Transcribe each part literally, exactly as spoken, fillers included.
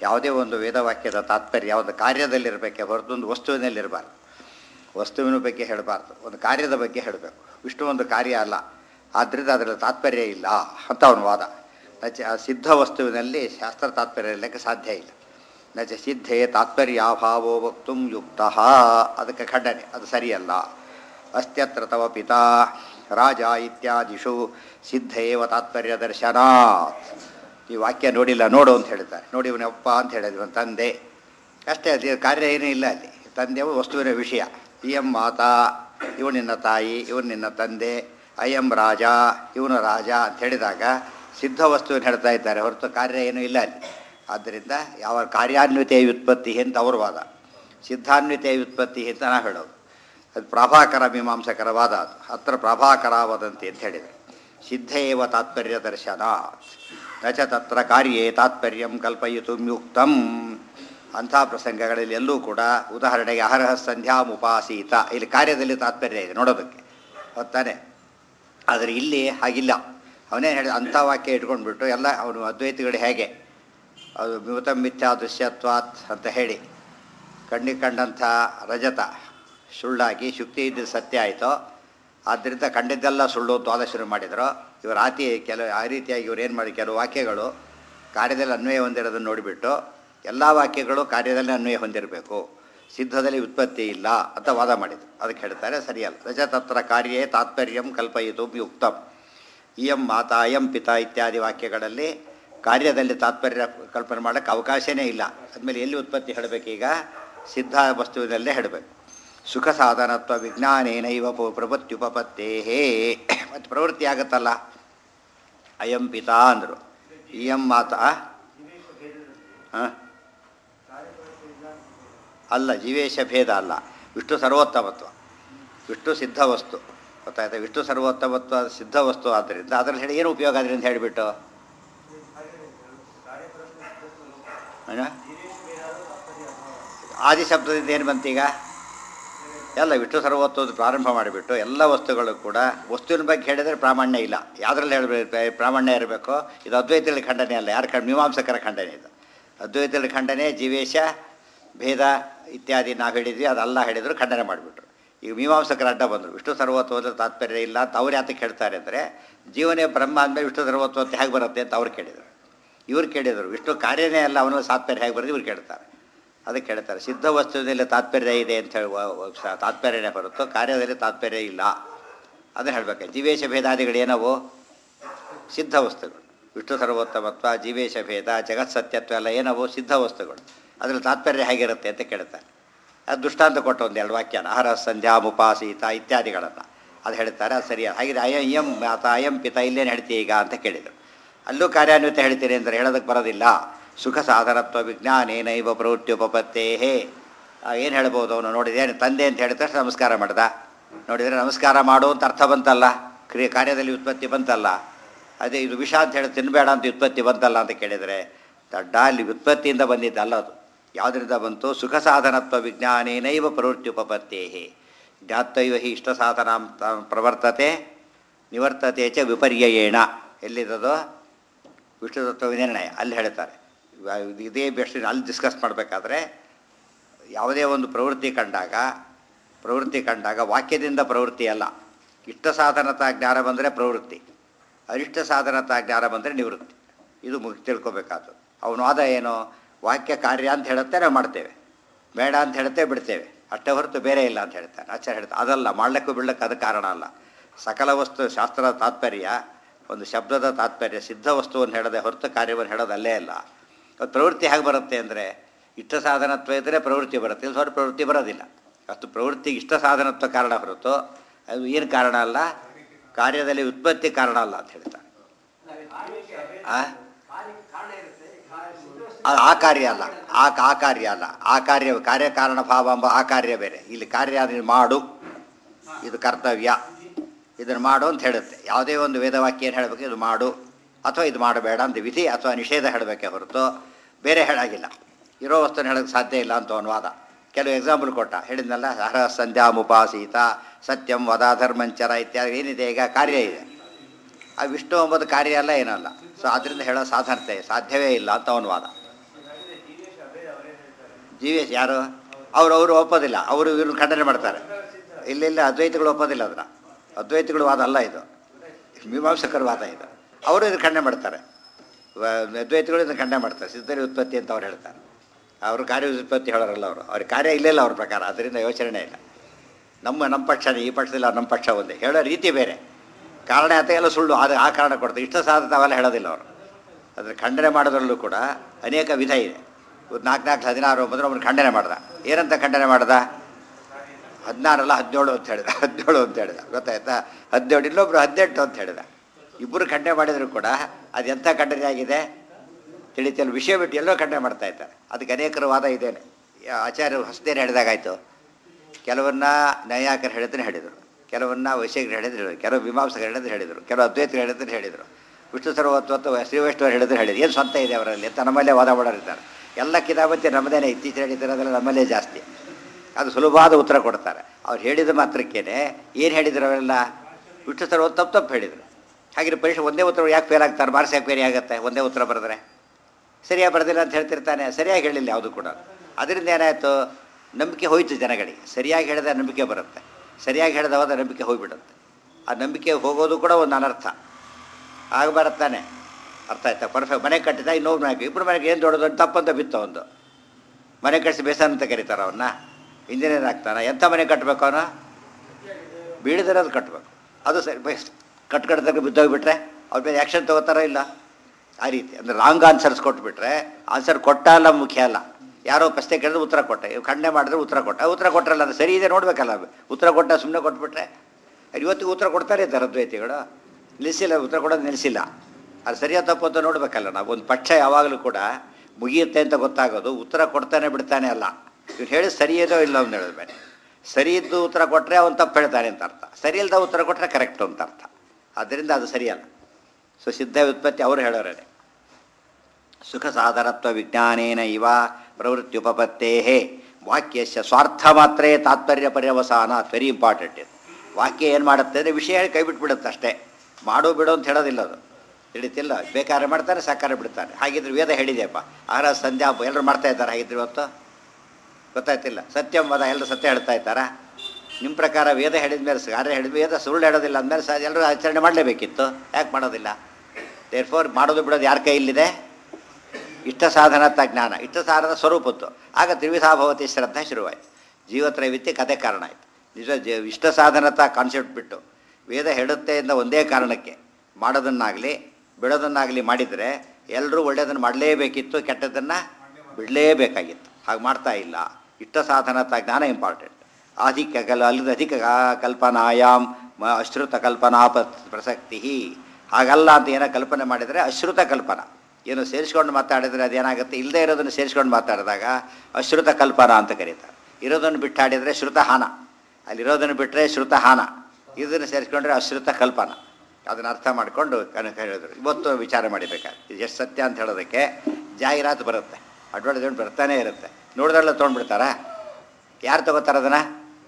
ಯಾವುದೇ ಒಂದು ವೇದವಾಕ್ಯದ ತಾತ್ಪರ್ಯ ಒಂದು ಕಾರ್ಯದಲ್ಲಿರಬೇಕೆ ಹೊರತು ಒಂದು ವಸ್ತುವಿನಲ್ಲಿರಬಾರ್ದು. ವಸ್ತುವಿನ ಬಗ್ಗೆ ಹೇಳಬಾರ್ದು, ಒಂದು ಕಾರ್ಯದ ಬಗ್ಗೆ ಹೇಳಬೇಕು. ವಿಷ್ಣು ಒಂದು ಕಾರ್ಯ ಅಲ್ಲ, ಆದ್ದರಿಂದ ಅದರಲ್ಲಿ ತಾತ್ಪರ್ಯ ಇಲ್ಲ ಅಂತ ಅವನ ವಾದ. ನಚ ಸಿದ್ಧ ವಸ್ತುವಿನಲ್ಲಿ ಶಾಸ್ತ್ರ ತಾತ್ಪರ್ಯ ಇರಲಿಕ್ಕೆ ಸಾಧ್ಯ ಇಲ್ಲ. ನಚ ಸಿದ್ಧೇ ತಾತ್ಪರ್ಯಾಭಾವೋ ವಕ್ತು ಯುಕ್ತ, ಅದಕ್ಕೆ ಖಂಡನೆ, ಅದು ಸರಿಯಲ್ಲ. ಅಸ್ತ್ಯತ್ರ ತವ ಪಿತಾ ರಾಜ ಇತ್ಯಾದಿಷು ಸಿದ್ಧೇವ ತಾತ್ಪರ್ಯ ದರ್ಶನಾತ್. ಈ ವಾಕ್ಯ ನೋಡಿಲ್ಲ, ನೋಡು ಅಂತ ಹೇಳ್ತಾರೆ. ನೋಡಿ ಇವನಪ್ಪ ಅಂತ ಹೇಳಿದ್ರು, ಇವನ ತಂದೆ ಅಷ್ಟೇ, ಅದು ಕಾರ್ಯ ಏನೂ ಇಲ್ಲ ಅಲ್ಲಿ. ತಂದೆಯು ವಸ್ತುವಿನ ವಿಷಯ. ಇಯಂ ಮಾತಾ, ಇವು ನಿನ್ನ ತಾಯಿ, ಇವನು ನಿನ್ನ ತಂದೆ. ಅಯಂ ರಾಜ, ಇವನು ರಾಜ ಅಂತ ಹೇಳಿದಾಗ ಸಿದ್ಧ ವಸ್ತುವಿನ ಹೇಳ್ತಾ ಇದ್ದಾರೆ ಹೊರತು ಕಾರ್ಯ ಏನೂ ಇಲ್ಲ ಅಲ್ಲಿ. ಆದ್ದರಿಂದ ಯಾವ ಕಾರ್ಯಾನ್ವಿತೆಯ ವ್ಯುತ್ಪತ್ತಿ ಅಂತ ಅವ್ರ ವಾದ, ಸಿದ್ಧಾನ್ವಿತೆಯ ವ್ಯುತ್ಪತ್ತಿ ಅಂತ ನಾ ಹೇಳೋದು. ಅದು ಪ್ರಾಭಾಕರ ಮೀಮಾಂಸಕರ ವಾದ. ಅದು ಅತ್ರ ಪ್ರಾಭಾಕರ ವದಂತಿ ಅಂತ ಹೇಳಿದರು. ಸಿದ್ಧೇವ ತಾತ್ಪರ್ಯ ದರ್ಶನ ನಚ ತತ್ರ ಕಾರ್ಯೇ ತಾತ್ಪರ್ಯಂ ಕಲ್ಪಯಿತು ಯುಕ್ತಂ. ಅಂಥ ಪ್ರಸಂಗಗಳಲ್ಲಿ ಎಲ್ಲೂ ಕೂಡ ಉದಾಹರಣೆಗೆ ಅಹರಹ ಸಂಧ್ಯಾ ಉಪಾಸೀತ, ಇಲ್ಲಿ ಕಾರ್ಯದಲ್ಲಿ ತಾತ್ಪರ್ಯ ಇದೆ ನೋಡೋದಕ್ಕೆ ಹೊತ್ತಾನೆ. ಆದರೆ ಇಲ್ಲಿ ಹಾಗಿಲ್ಲ. ಅವನೇ ಹೇಳಿದ ಅಂಥ ವಾಕ್ಯ ಇಟ್ಕೊಂಡ್ಬಿಟ್ಟು ಎಲ್ಲ ಅವನು ಅದ್ವೈತಿಗಳು ಹೇಗೆ ಅದು ಮ್ಯೂತ ಮಿಥ್ಯಾ ದೃಶ್ಯತ್ವಾತ್ ಅಂತ ಹೇಳಿ ಕಣ್ಣಿಗೆ ಕಂಡಂಥ ರಜತ ಸುಳ್ಳಾಗಿ ಶುಕ್ತಿ ಇದ್ದ ಸತ್ಯ ಆಯಿತೋ, ಆದ್ದರಿಂದ ಕಂಡಿದ್ದೆಲ್ಲ ಸುಳ್ಳು ಅಂತ ವಾದ ಶುರು ಮಾಡಿದರು. ಇವರು ಆತಿ ಕೆಲವು ಆ ರೀತಿಯಾಗಿ ಇವ್ರು ಏನು ಮಾಡಿ ಕೆಲವು ವಾಕ್ಯಗಳು ಕಾರ್ಯದಲ್ಲಿ ಅನ್ವಯ ಹೊಂದಿರೋದನ್ನು ನೋಡಿಬಿಟ್ಟು ಎಲ್ಲ ವಾಕ್ಯಗಳು ಕಾರ್ಯದಲ್ಲಿ ಅನ್ವಯ ಹೊಂದಿರಬೇಕು, ಸಿದ್ಧದಲ್ಲಿ ಉತ್ಪತ್ತಿ ಇಲ್ಲ ಅಂತ ವಾದ ಮಾಡಿದರು. ಅದಕ್ಕೆ ಹೇಳ್ತಾರೆ ಸರಿಯಲ್ಲ. ರಜತತ್ರ ಕಾರ್ಯೇ ತಾತ್ಪರ್ಯಂ ಕಲ್ಪಯಿತು ಯುಕ್ತಂ. ಇಯಂ ಮಾತಾ ಅಯಂ ಪಿತಾ ಇತ್ಯಾದಿ ವಾಕ್ಯಗಳಲ್ಲಿ ಕಾರ್ಯದಲ್ಲಿ ತಾತ್ಪರ್ಯ ಕಲ್ಪನೆ ಮಾಡೋಕ್ಕೆ ಅವಕಾಶವೇ ಇಲ್ಲ. ಆದಮೇಲೆ ಎಲ್ಲಿ ಉತ್ಪತ್ತಿ ಹೇಳಬೇಕೀಗ? ಸಿದ್ಧ ವಸ್ತುವಿನಲ್ಲೇ ಹೇಳಬೇಕು. ಸುಖ ಸಾಧನತ್ವ ವಿಜ್ಞಾನೇನೈವ ಪ್ರಪತ್ಯುಪಪತ್ತೇ, ಮತ್ತು ಪ್ರವೃತ್ತಿ ಆಗುತ್ತಲ್ಲ. ಅಯಂ ಪಿತಾ ಅಂದರು, ಇಯಂ ಮಾತಾ ಹಾಂ ಅಲ್ಲ, ಜೀವೇಶ ಭೇದ ಅಲ್ಲ, ವಿಷ್ಣು ಸರ್ವೋತ್ತಮತ್ವ. ವಿಷ್ಣು ಸಿದ್ಧ ವಸ್ತು ಗೊತ್ತಾಯ್ತಾ? ವಿಷ್ಣು ಸರ್ವೋತ್ತಮತ್ವ ಸಿದ್ಧ ವಸ್ತು ಆದ್ದರಿಂದ ಅದರಲ್ಲಿ ಹೇಳಿ ಏನು ಉಪಯೋಗ ಅದರಿಂದ ಹೇಳಿಬಿಟ್ಟು ಆದಿ ಶಬ್ದದಿಂದ ಏನು ಬಂತೀಗ? ಎಲ್ಲ ವಿಷ್ಣು ಸರ್ವೋತ್ತಮದ ಪ್ರಾರಂಭ ಮಾಡಿಬಿಟ್ಟು ಎಲ್ಲ ವಸ್ತುಗಳು ಕೂಡ ವಸ್ತುವಿನ ಬಗ್ಗೆ ಹೇಳಿದರೆ ಪ್ರಾಮಾಣ್ಯ ಇಲ್ಲ. ಯಾವುದ್ರಲ್ಲಿ ಹೇಳಬೇಕು ಪ್ರಾಮಾಣ್ಯ ಇರಬೇಕು? ಇದು ಅದ್ವೈತಗಳ ಖಂಡನೆ ಅಲ್ಲ, ಯಾರ ಖಂಡ ಮೀಮಾಂಸಕರ ಖಂಡನೆ ಇದು. ಅದ್ವೈತಗಳ ಖಂಡನೆ ಜೀವೇಶ ಭೇದ ಇತ್ಯಾದಿ ನಾವು ಹೇಳಿದ್ವಿ, ಅದೆಲ್ಲ ಹೇಳಿದ್ರು ಖಂಡನೆ ಮಾಡಿಬಿಟ್ರು. ಈಗ ಮೀಮಾಂಸಕರ ಅಡ್ಡ ಬಂದರು, ವಿಷ್ಣು ಸರ್ವೋತ್ತಮದ ತಾತ್ಪರ್ಯ ಇಲ್ಲ ಅಂತ ಅವ್ರು ಯಾತಕ್ಕೆ ಹೇಳ್ತಾರೆ ಅಂದರೆ, ಜೀವನೇ ಬ್ರಹ್ಮ ಅಂದಮೇಲೆ ವಿಷ್ಣು ಸರ್ವೋತ್ತಮ ಅಂತ ಹೇಗೆ ಬರುತ್ತೆ ಅಂತ ಅವ್ರು ಕೇಳಿದರು. ಇವ್ರು ಕೇಳಿದರು ವಿಷ್ಣು ಕಾರ್ಯನೇ ಅಲ್ಲ, ಅವನು ತಾತ್ಪರ್ಯ ಹೇಗೆ ಬರೋದು ಇವ್ರು ಕೇಳ್ತಾರೆ. ಅದಕ್ಕೆ ಹೇಳ್ತಾರೆ ಸಿದ್ಧ ವಸ್ತುವಿನಲ್ಲಿ ತಾತ್ಪರ್ಯ ಇದೆ ಅಂತ ಹೇಳುವ ತಾತ್ಪರ್ಯನೇ ಹೊರತು ಕಾರ್ಯದಲ್ಲಿ ತಾತ್ಪರ್ಯ ಇಲ್ಲ. ಅದನ್ನು ಹೇಳಬೇಕು. ಜೀವೇಶ ಭೇದಾದಿಗಳು ಏನವು? ಸಿದ್ಧ ವಸ್ತುಗಳು. ವಿಷ್ಣು ಸರ್ವೋತ್ತಮತ್ವ, ಜೀವೇಶ ಭೇದ, ಜಗತ್ ಸತ್ಯತ್ವ ಎಲ್ಲ ಏನವು? ಸಿದ್ಧ ವಸ್ತುಗಳು. ಅದರಲ್ಲಿ ತಾತ್ಪರ್ಯ ಹೇಗಿರುತ್ತೆ ಅಂತ ಕೇಳ್ತಾರೆ. ಅದು ದುಷ್ಟಾಂತ ಕೊಟ್ಟ ಒಂದು ಎರಡು ವಾಕ್ಯನ ಅಹರ ಸಂಧ್ಯಾ ಉಪಾಸೀತ ಇತ್ಯಾದಿಗಳನ್ನು ಅದು ಹೇಳ್ತಾರೆ. ಅದು ಸರಿಯಾದ ಹಾಗೆ ಅಯ ಎಂ ಆತ ಅಯಂ ಪಿತ ಇಲ್ಲೇನು ಹೇಳ್ತೀಯ ಈಗ ಅಂತ ಕೇಳಿದರು. ಅಲ್ಲೂ ಕಾರ್ಯಾನ್ವಿತ ಹೇಳ್ತೀರಿ ಅಂದರೆ ಹೇಳೋದಕ್ಕೆ ಬರೋದಿಲ್ಲ. ಸುಖ ಸಾಧನತ್ವ ವಿಜ್ಞಾನೇನೈವ ಪ್ರವೃತ್ತಿಯುಪಪತ್ತೇ, ಏನು ಹೇಳ್ಬೋದು ಅವನು? ನೋಡಿದ್ರೆ ತಂದೆ ಅಂತ ಹೇಳಿದ ತಕ್ಷಣ ನಮಸ್ಕಾರ ಮಾಡ್ದ. ನೋಡಿದರೆ ನಮಸ್ಕಾರ ಮಾಡು ಅಂತ ಅರ್ಥ ಬಂತಲ್ಲ, ಕ್ರಿಯೆ ಕಾರ್ಯದಲ್ಲಿ ಉತ್ಪತ್ತಿ ಬಂತಲ್ಲ. ಅದೇ ಇದು ವಿಷ ಅಂತ ಹೇಳಿ ತಿನ್ನಬೇಡ ಅಂತ ಉತ್ಪತ್ತಿ ಬಂತಲ್ಲ ಅಂತ ಕೇಳಿದರೆ ದಡ್ಡ, ಅಲ್ಲಿ ಉತ್ಪತ್ತಿಯಿಂದ ಬಂದಿದ್ದಲ್ಲ. ಅದು ಯಾವುದರಿಂದ ಬಂತು? ಸುಖ ಸಾಧನತ್ವ ವಿಜ್ಞಾನೇನೈವ ಪ್ರವೃತ್ತಿಯುಪಪತ್ತೇ ಜ್ಞಾತ್ವೈವ ಹಿ ಇಷ್ಟ ಸಾಧನ ಪ್ರವರ್ತತೆ ನಿವರ್ತತೆ ಚ ವಿಪರ್ಯಯೇಣ. ಎಲ್ಲಿರೋದು? ವಿಷ್ಣು ತತ್ವ ವಿನಿರ್ಣಯ ಅಲ್ಲಿ ಹೇಳ್ತಾರೆ. ಇದೇ ಬೆಸ್ಟ್ ಅಲ್ಲಿ ಡಿಸ್ಕಸ್ ಮಾಡಬೇಕಾದ್ರೆ ಯಾವುದೇ ಒಂದು ಪ್ರವೃತ್ತಿ ಕಂಡಾಗ ಪ್ರವೃತ್ತಿ ಕಂಡಾಗ ವಾಕ್ಯದಿಂದ ಪ್ರವೃತ್ತಿ ಅಲ್ಲ. ಇಷ್ಟ ಸಾಧನತಾ ಜ್ಞಾನ ಬಂದರೆ ಪ್ರವೃತ್ತಿ, ಅರಿಷ್ಟ ಸಾಧನತಾ ಜ್ಞಾನ ಬಂದರೆ ನಿವೃತ್ತಿ. ಇದು ಮುಗಿ ತಿಳ್ಕೊಬೇಕಾದ್ದು. ಅವನು ಆದ ಏನು? ವಾಕ್ಯ ಕಾರ್ಯ ಅಂತ ಹೇಳುತ್ತೆ, ನಾವು ಮಾಡ್ತೇವೆ. ಬೇಡ ಅಂತ ಹೇಳುತ್ತೆ, ಬಿಡ್ತೇವೆ. ಅಷ್ಟೇ ಹೊರತು ಬೇರೆ ಇಲ್ಲ ಅಂತ ಹೇಳ್ತಾನೆ. ಆಚಾರ್ಯ ಹೇಳ್ತಾರೆ ಅದಲ್ಲ, ಮಾಡ್ಲಿಕ್ಕೂ ಬಿಡ್ಲಿಕ್ಕೆ ಅದು ಕಾರಣ ಅಲ್ಲ. ಸಕಲ ವಸ್ತು ಶಾಸ್ತ್ರದ ತಾತ್ಪರ್ಯ, ಒಂದು ಶಬ್ದದ ತಾತ್ಪರ್ಯ ಸಿದ್ಧ ವಸ್ತುವನ್ನು ಹೇಳದೆ ಹೊರತು ಕಾರ್ಯವನ್ನು ಹೇಳೋದಲ್ಲೇ ಅಲ್ಲ. ಅದು ಪ್ರವೃತ್ತಿ ಹೇಗೆ ಬರುತ್ತೆ ಅಂದರೆ, ಇಷ್ಟ ಸಾಧನತ್ವ ಇದ್ದರೆ ಪ್ರವೃತ್ತಿ ಬರುತ್ತೆ, ಇಲ್ಲಿ ಹೊರ ಪ್ರವೃತ್ತಿ ಬರೋದಿಲ್ಲ. ಅಷ್ಟು ಪ್ರವೃತ್ತಿಗೆ ಇಷ್ಟ ಸಾಧನತ್ವ ಕಾರಣ ಹೊರತು ಅದು ಏನು ಕಾರಣ ಅಲ್ಲ, ಕಾರ್ಯದಲ್ಲಿ ಉತ್ಪತ್ತಿ ಕಾರಣ ಅಲ್ಲ ಅಂತ ಹೇಳ್ತಾರೆ. ಆ ಕಾರ್ಯ ಅಲ್ಲ, ಆ ಆ ಕಾರ್ಯ ಅಲ್ಲ, ಆ ಕಾರ್ಯ ಕಾರ್ಯಕಾರಣ ಭಾವ ಎಂಬ ಆ ಕಾರ್ಯ ಬೇರೆ. ಇಲ್ಲಿ ಕಾರ್ಯ ಅದನ್ನು ಮಾಡು, ಇದು ಕರ್ತವ್ಯ, ಇದನ್ನು ಮಾಡು ಅಂತ ಹೇಳುತ್ತೆ. ಯಾವುದೇ ಒಂದು ವೇದವಾಕ್ಯ ಏನು ಹೇಳಬೇಕು? ಇದು ಮಾಡು ಅಥವಾ ಇದು ಮಾಡಬೇಡ ಅಂತ ವಿಧಿ ಅಥವಾ ನಿಷೇಧ ಹೇಳಬೇಕೇ ಹೊರತು ಬೇರೆ ಹೇಳಾಗಿಲ್ಲ. ಇರೋ ವಸ್ತುನ ಹೇಳೋಕ್ಕೆ ಸಾಧ್ಯ ಇಲ್ಲ ಅಂತ ಅನುವಾದ. ಕೆಲವು ಎಕ್ಸಾಂಪಲ್ ಕೊಟ್ಟ, ಹೇಳಿದ್ನಲ್ಲ ಹರ ಸಂಧ್ಯಾ ಉಪಾಸೀತ ಸತ್ಯಂ ವದ ಧರ್ಮಂಚರ ಇತ್ಯಾದಿ ಏನಿದೆ ಈಗ ಕಾರ್ಯ ಇದೆ. ಆ ವಿಷ್ಣು ಎಂಬುದು ಕಾರ್ಯ ಅಲ್ಲ ಏನಲ್ಲ. ಸೊ ಅದರಿಂದ ಹೇಳೋ ಸಾಧನತೆ ಸಾಧ್ಯವೇ ಇಲ್ಲ ಅಂತ ಅನುವಾದ. ಜಿ ವಿ ಎಸ್ ಯಾರು ಅವರು ಅವರು ಒಪ್ಪೋದಿಲ್ಲ, ಅವರು ಇವ್ರನ್ನ ಖಂಡನೆ ಮಾಡ್ತಾರೆ. ಇಲ್ಲ ಇಲ್ಲ ಅದ್ವೈತಗಳು ಒಪ್ಪೋದಿಲ್ಲ ಅದನ್ನು. ಅದ್ವೈತಗಳು ವಾದ ಅಲ್ಲ ಇದು, ಮೀಮಾಂಸಕರ ವಾದ ಇದು. ಅವರು ಇದನ್ನು ಖಂಡನೆ ಮಾಡ್ತಾರೆ. ಅದ್ವೈತಗಳು ಇದನ್ನು ಖಂಡನೆ ಮಾಡ್ತಾರೆ. ಸಿದ್ಧರಿ ಉತ್ಪತ್ತಿ ಅಂತ ಅವ್ರು ಹೇಳ್ತಾರೆ. ಅವರು ಕಾರ್ಯ ಉತ್ಪತ್ತಿ ಹೇಳೋರಲ್ಲ ಅವರು. ಅವ್ರ ಕಾರ್ಯ ಇಲ್ಲೆಲ್ಲ ಅವ್ರ ಪ್ರಕಾರ, ಅದರಿಂದ ಯೋಚನೆ ಇಲ್ಲ. ನಮ್ಮ ನಮ್ಮ ಪಕ್ಷನೇ, ಈ ಪಕ್ಷದಲ್ಲಿ ಅವ್ರು ನಮ್ಮ ಪಕ್ಷ ಒಂದೇ. ಹೇಳೋ ರೀತಿ ಬೇರೆ, ಕಾರಣ ಅಂತ ಎಲ್ಲ ಸುಳ್ಳು. ಅದು ಆ ಕಾರಣ ಕೊಡ್ತಾರೆ. ಇಷ್ಟ ಸಾಧ ಅವೆಲ್ಲ ಹೇಳೋದಿಲ್ಲ ಅವರು. ಅದರ ಖಂಡನೆ ಮಾಡೋದ್ರಲ್ಲೂ ಕೂಡ ಅನೇಕ ವಿಧ ಇದೆ. ನಾಲ್ಕು ನಾಲ್ಕು ಹದಿನಾರು ಬಂದರೆ ಅವ್ನು ಖಂಡನೆ ಮಾಡ್ದ. ಏನಂತ ಖಂಡನೆ ಮಾಡ್ದ? ಹದಿನಾರಲ್ಲ ಹದಿನೇಳು ಅಂತ ಹೇಳಿದ, ಹದಿನೇಳು ಅಂತ ಹೇಳಿದ, ಗೊತ್ತಾಯ್ತಾ? ಹದಿನೇಳು, ಇನ್ನೊಬ್ರು ಹದಿನೆಂಟು ಅಂತ ಹೇಳಿದ. ಇಬ್ಬರು ಖಂಡನೆ ಮಾಡಿದರೂ ಕೂಡ ಅದು ಎಂಥ ಖಂಡನೆ ಆಗಿದೆ ತಿಳಿತಲ್ಲ. ವಿಷಯ ಬಿಟ್ಟು ಎಲ್ಲೋ ಖಂಡನೆ ಮಾಡ್ತಾ ಇದ್ದಾರೆ. ಅದಕ್ಕೆ ಅನೇಕರ ವಾದ ಇದ್ದೇನೆ. ಆಚಾರ್ಯರು ಹೊಸದೇನು ಹೇಳಿದಾಗಾಯಿತು, ಕೆಲವನ್ನ ನೈಯಾಕರು ಹೇಳಿದ್ರೆ ಹೇಳಿದರು, ಕೆಲವನ್ನ ವೈಶೇಖರು ಹೇಳಿದ್ರೆ ಹೇಳಿದರು, ಕೆಲವು ಮೀಮಾಂಸಕರು ಹೇಳಿದ್ರೆ ಹೇಳಿದರು, ಕೆಲವು ಅದ್ವೈತರು ಹೇಳಿದ್ರೆ ಹೇಳಿದರು, ವಿಷ್ಣು ಸರ್ವತ್ವತ್ತು ಶ್ರೀ ವೈಷ್ಣವರು ಹೇಳಿದ್ರೆ ಹೇಳಿದ್ರು. ಏನು ಸ್ವಂತ ಇದೆ ಅವರಲ್ಲಿ ಅಂತ ನಮ್ಮಲ್ಲೇ ವಾದ ಮಾಡೋರಿದ್ದಾರೆ. ಎಲ್ಲ ಕಿತಾಬತ್ತೆ ನಮ್ಮದೇನೆ, ಇತ್ತೀಚೆಗೆ ಹೇಳಿದ್ದರೆಲ್ಲ ನಮ್ಮಲ್ಲೇ ಜಾಸ್ತಿ. ಅದು ಸುಲಭವಾದ ಉತ್ತರ ಕೊಡ್ತಾರೆ. ಅವ್ರು ಹೇಳಿದ ಮಾತ್ರಕ್ಕೇನೆ ಏನು ಹೇಳಿದ್ರು ಅವರೆಲ್ಲ ವಿಷ್ಣು ಸರ್ವ ತಪ್ಪು ತಪ್ಪು ಹೇಳಿದರು. ಹಾಗೆ ಪರೀಕ್ಷೆ ಒಂದೇ ಉತ್ತರ ಯಾಕೆ ಫೇಲ್ ಆಗ್ತಾರೆ? ಮಾರ್ಕ್ಸ್ ಯಾಕೆ ಬೇರೆ ಆಗುತ್ತೆ ಒಂದೇ ಉತ್ತರ ಬರೆದ್ರೆ? ಸರಿಯಾಗಿ ಬರೆದಿಲ್ಲ ಅಂತ ಹೇಳ್ತಿರ್ತಾನೆ, ಸರಿಯಾಗಿ ಹೇಳಿಲ್ಲ ಯಾವುದು ಕೂಡ. ಅದರಿಂದ ಏನಾಯಿತು, ನಂಬಿಕೆ ಹೋಯ್ತು ಜನಗಳಿಗೆ. ಸರಿಯಾಗಿ ಹೇಳಿದ ನಂಬಿಕೆ ಬರುತ್ತೆ, ಸರಿಯಾಗಿ ಹೇಳಿದ ಹೋದ ನಂಬಿಕೆ ಹೋಗಿಬಿಡುತ್ತೆ. ಆ ನಂಬಿಕೆ ಹೋಗೋದು ಕೂಡ ಒಂದು ಅನರ್ಥ ಆಗಬಾರತ್ತಾನೆ. ಅರ್ಥ ಆಯ್ತಾ? ಪರ್ಫೆಕ್ಟ್ ಮನೆ ಕಟ್ಟಿದ ಇನ್ನೊಬ್ರು ಮನೆಗೆ, ಇಬ್ಬರು ಮನೆಗೆ ಏನು ದೊಡ್ಡದು ತಪ್ಪಂತ ಬಿತ್ತು. ಒಂದು ಮನೆ ಕಟ್ಟಿಸಿ ಬೇಸನ್ ಅಂತ ಕರೀತಾರೆ ಅವನ್ನ. ಇಂಜಿನಿಯರ್ ಆಗ್ತಾನೆ. ಎಂಥ ಮನೆ ಕಟ್ಟಬೇಕು ಅವನು? ಬೀಳದಿರೋದು ಕಟ್ಟಬೇಕು. ಅದು ಸರಿ ಬೇಸ್ ಕಟ್ ಕಟ್ಟದಾಗ ಬಿದ್ದೋಗ್ಬಿಟ್ರೆ ಅವ್ರ ಮೇಲೆ ಆ್ಯಕ್ಷನ್ ತೊಗೋತಾರೋ ಇಲ್ಲ. ಆ ರೀತಿ ಅಂದರೆ ರಾಂಗ್ ಆನ್ಸರ್ಸ್ ಕೊಟ್ಬಿಟ್ರೆ ಆನ್ಸರ್ ಕೊಟ್ಟ ಅಲ್ಲ ಮುಖ್ಯ ಅಲ್ಲ. ಯಾರೋ ಪ್ರಶ್ನೆ ಕೇಳಿದ್ರೆ ಉತ್ತರ ಕೊಟ್ಟೆ, ಇವು ಖಂಡನೆ ಮಾಡಿದ್ರೆ ಉತ್ತರ ಕೊಟ್ಟ, ಉತ್ತರ ಕೊಟ್ಟರಲ್ಲ ಅದು ಸರಿ ಇದೆ ನೋಡಬೇಕಲ್ಲ. ಉತ್ತರ ಕೊಟ್ಟ ಸುಮ್ಮನೆ ಕೊಟ್ಬಿಟ್ರೆ ಇವತ್ತಿಗೆ ಉತ್ತರ ಕೊಡ್ತಾರೆ ಇದ್ದಾರೆ ಅದ್ವೈತಿಗಳು. ನಿಲ್ಲಿಸಿಲ್ಲ, ಉತ್ತರ ಕೊಡೋದು ನಿಲ್ಲಿಸಿಲ್ಲ. ಅದು ಸರಿಯಾದ ತಪ್ಪು ಅಂತ ನೋಡಬೇಕಲ್ಲ ನಾವು. ಒಂದು ಪಕ್ಷ ಯಾವಾಗಲೂ ಕೂಡ ಮುಗಿಯುತ್ತೆ ಅಂತ ಗೊತ್ತಾಗೋದು ಉತ್ತರ ಕೊಡ್ತಾನೆ ಬಿಡ್ತಾನೆ ಅಲ್ಲ. ಇವ್ರು ಹೇಳಿ ಸರಿಯೇದೋ ಇಲ್ಲ ಅಂತ ಹೇಳಿದ ಮೇಲೆ, ಸರಿ ಇದ್ದು ಉತ್ತರ ಕೊಟ್ಟರೆ ಅವನು ತಪ್ಪು ಹೇಳ್ತಾನೆ ಅಂತ ಅರ್ಥ, ಸರಿ ಇಲ್ಲದ ಉತ್ತರ ಕೊಟ್ಟರೆ ಕರೆಕ್ಟು ಅಂತ ಅರ್ಥ. ಆದ್ದರಿಂದ ಅದು ಸರಿಯಲ್ಲ. ಸೊ ಸಿದ್ಧ ವ್ಯುತ್ಪತ್ತಿ ಅವರು ಹೇಳೋರೇ. ಸುಖ ಸಾಧನತ್ವ ವಿಜ್ಞಾನೇನ ಇವ ಪ್ರವೃತ್ತ್ಯುಪಪತ್ತೇ ವಾಕ್ಯಸ್ಯ ಸ್ವಾರ್ಥ ಮಾತ್ರೇ ತಾತ್ಪರ್ಯ ಪರ್ಯವಸಾನ. ವೆರಿ ಇಂಪಾರ್ಟೆಂಟ್ ಇದು. ವಾಕ್ಯ ಏನು ಮಾಡುತ್ತೆ ಅಂದರೆ ವಿಷಯ ಹೇಳಿ ಕೈ ಬಿಟ್ಬಿಡುತ್ತೆ ಅಷ್ಟೇ. ಮಾಡು ಬಿಡು ಅಂತ ಹೇಳೋದಿಲ್ಲ ಅದು. ತಿಳಿತಿಲ್ಲ, ಬೇಕಾದ್ರೆ ಮಾಡ್ತಾನೆ, ಸಾಕಾರೆ ಬಿಡ್ತಾನೆ. ಹಾಗಿದ್ರೆ ವೇದ ಹೇಳಿದೆಯಪ್ಪ, ಆಹಾರ ಸಂಧ್ಯಾ ಎಲ್ಲರೂ ಮಾಡ್ತಾ ಇದ್ದಾರೆ. ಹಾಗಿದ್ರೆ ಇವತ್ತು ಗೊತ್ತಾಯ್ತಿಲ್ಲ, ಸತ್ಯಂ ವದ ಎಲ್ಲರೂ ಸತ್ಯ ಹೇಳ್ತಾ ಇದ್ದಾರಾ? ನಿಮ್ಮ ಪ್ರಕಾರ ವೇದ ಹೇಳಿದ ಮೇಲೆ ಕಾರ್ಯ ಹೇಳಿದ ವೇದ ಸುಳ್ಳು ಹೇಳೋದಿಲ್ಲ ಅಂದಮೇಲೆ ಸಹ ಎಲ್ಲರೂ ಆಚರಣೆ ಮಾಡಲೇಬೇಕಿತ್ತು. ಯಾಕೆ ಮಾಡೋದಿಲ್ಲ? ದೇರ್ ಫೋರ್ ಮಾಡೋದು ಬಿಡೋದು ಯಾರ ಕೈಯಲ್ಲಿದೆ? ಇಷ್ಟ ಸಾಧನತ್ತ ಜ್ಞಾನ, ಇಷ್ಟ ಸಾಧನ ಸ್ವರೂಪತ್ತು. ಆಗ ತ್ರಿವಿಧಾಭವತಿ ಶ್ರದ್ಧಾ ಶುರುವಾಯಿತು. ಜೀವತ್ರೈವಿತ್ಯ ಕಥೆ ಕಾರಣ ಆಯಿತು. ನಿಜ ಜ ಇಷ್ಟ ಸಾಧನತ ಕಾನ್ಸೆಪ್ಟ್ ಬಿಟ್ಟು ವೇದ ಹೇಳುತ್ತೆ ಇಂದ ಒಂದೇ ಕಾರಣಕ್ಕೆ ಮಾಡೋದನ್ನಾಗಲಿ ಬಿಡೋದನ್ನಾಗಲಿ ಮಾಡಿದರೆ ಎಲ್ಲರೂ ಒಳ್ಳೆಯದನ್ನು ಮಾಡಲೇಬೇಕಿತ್ತು, ಕೆಟ್ಟದ್ದನ್ನು ಬಿಡಲೇಬೇಕಾಗಿತ್ತು. ಹಾಗೆ ಮಾಡ್ತಾ ಇಲ್ಲ. ಇಷ್ಟ ಸಾಧನತ ಜ್ಞಾನ ಇಂಪಾರ್ಟೆಂಟ್. ಅಧಿಕ ಕಲ್ ಅಲ್ಲದ ಅಧಿಕ ಕಲ್ಪನಾಯಾಮ್ ಅಶ್ರುತ ಕಲ್ಪನಾ ಪ್ರಸಕ್ತಿ. ಹಾಗಲ್ಲ ಅಂತ ಏನೋ ಕಲ್ಪನೆ ಮಾಡಿದರೆ ಅಶ್ರುತ ಕಲ್ಪನಾ, ಏನು ಸೇರಿಸ್ಕೊಂಡು ಮಾತಾಡಿದರೆ ಅದೇನಾಗುತ್ತೆ, ಇಲ್ಲದೇ ಇರೋದನ್ನು ಸೇರಿಸ್ಕೊಂಡು ಮಾತಾಡಿದಾಗ ಅಶ್ರುತ ಕಲ್ಪನಾ ಅಂತ ಕರೀತಾರೆ. ಇರೋದನ್ನು ಬಿಟ್ಟಾಡಿದರೆ ಶ್ರುತಹಾನ, ಅಲ್ಲಿರೋದನ್ನು ಬಿಟ್ಟರೆ ಶ್ರುತಹಾನ, ಇದನ್ನು ಸೇರಿಸ್ಕೊಂಡ್ರೆ ಅಶ್ರುತ ಕಲ್ಪನ. ಅದನ್ನು ಅರ್ಥ ಮಾಡಿಕೊಂಡು ಕನ ಹೇಳಿದ್ರು. ಇವತ್ತು ವಿಚಾರ ಮಾಡಿಬೇಕಾದ್ರೆ ಇದು ಎಷ್ಟು ಸತ್ಯ ಅಂತ ಹೇಳೋದಕ್ಕೆ ಜಾಹೀರಾತು ಬರುತ್ತೆ, ಅಡ್ವರ್ಟೈಸ್ಮೆಂಟ್ ಬರ್ತಾನೆ ಇರುತ್ತೆ. ನೋಡಿದ್ರೆಲ್ಲ ತೊಗೊಂಡ್ಬಿಡ್ತಾರಾ? ಯಾರು ತೊಗೋತಾರೆ ಅದನ್ನು?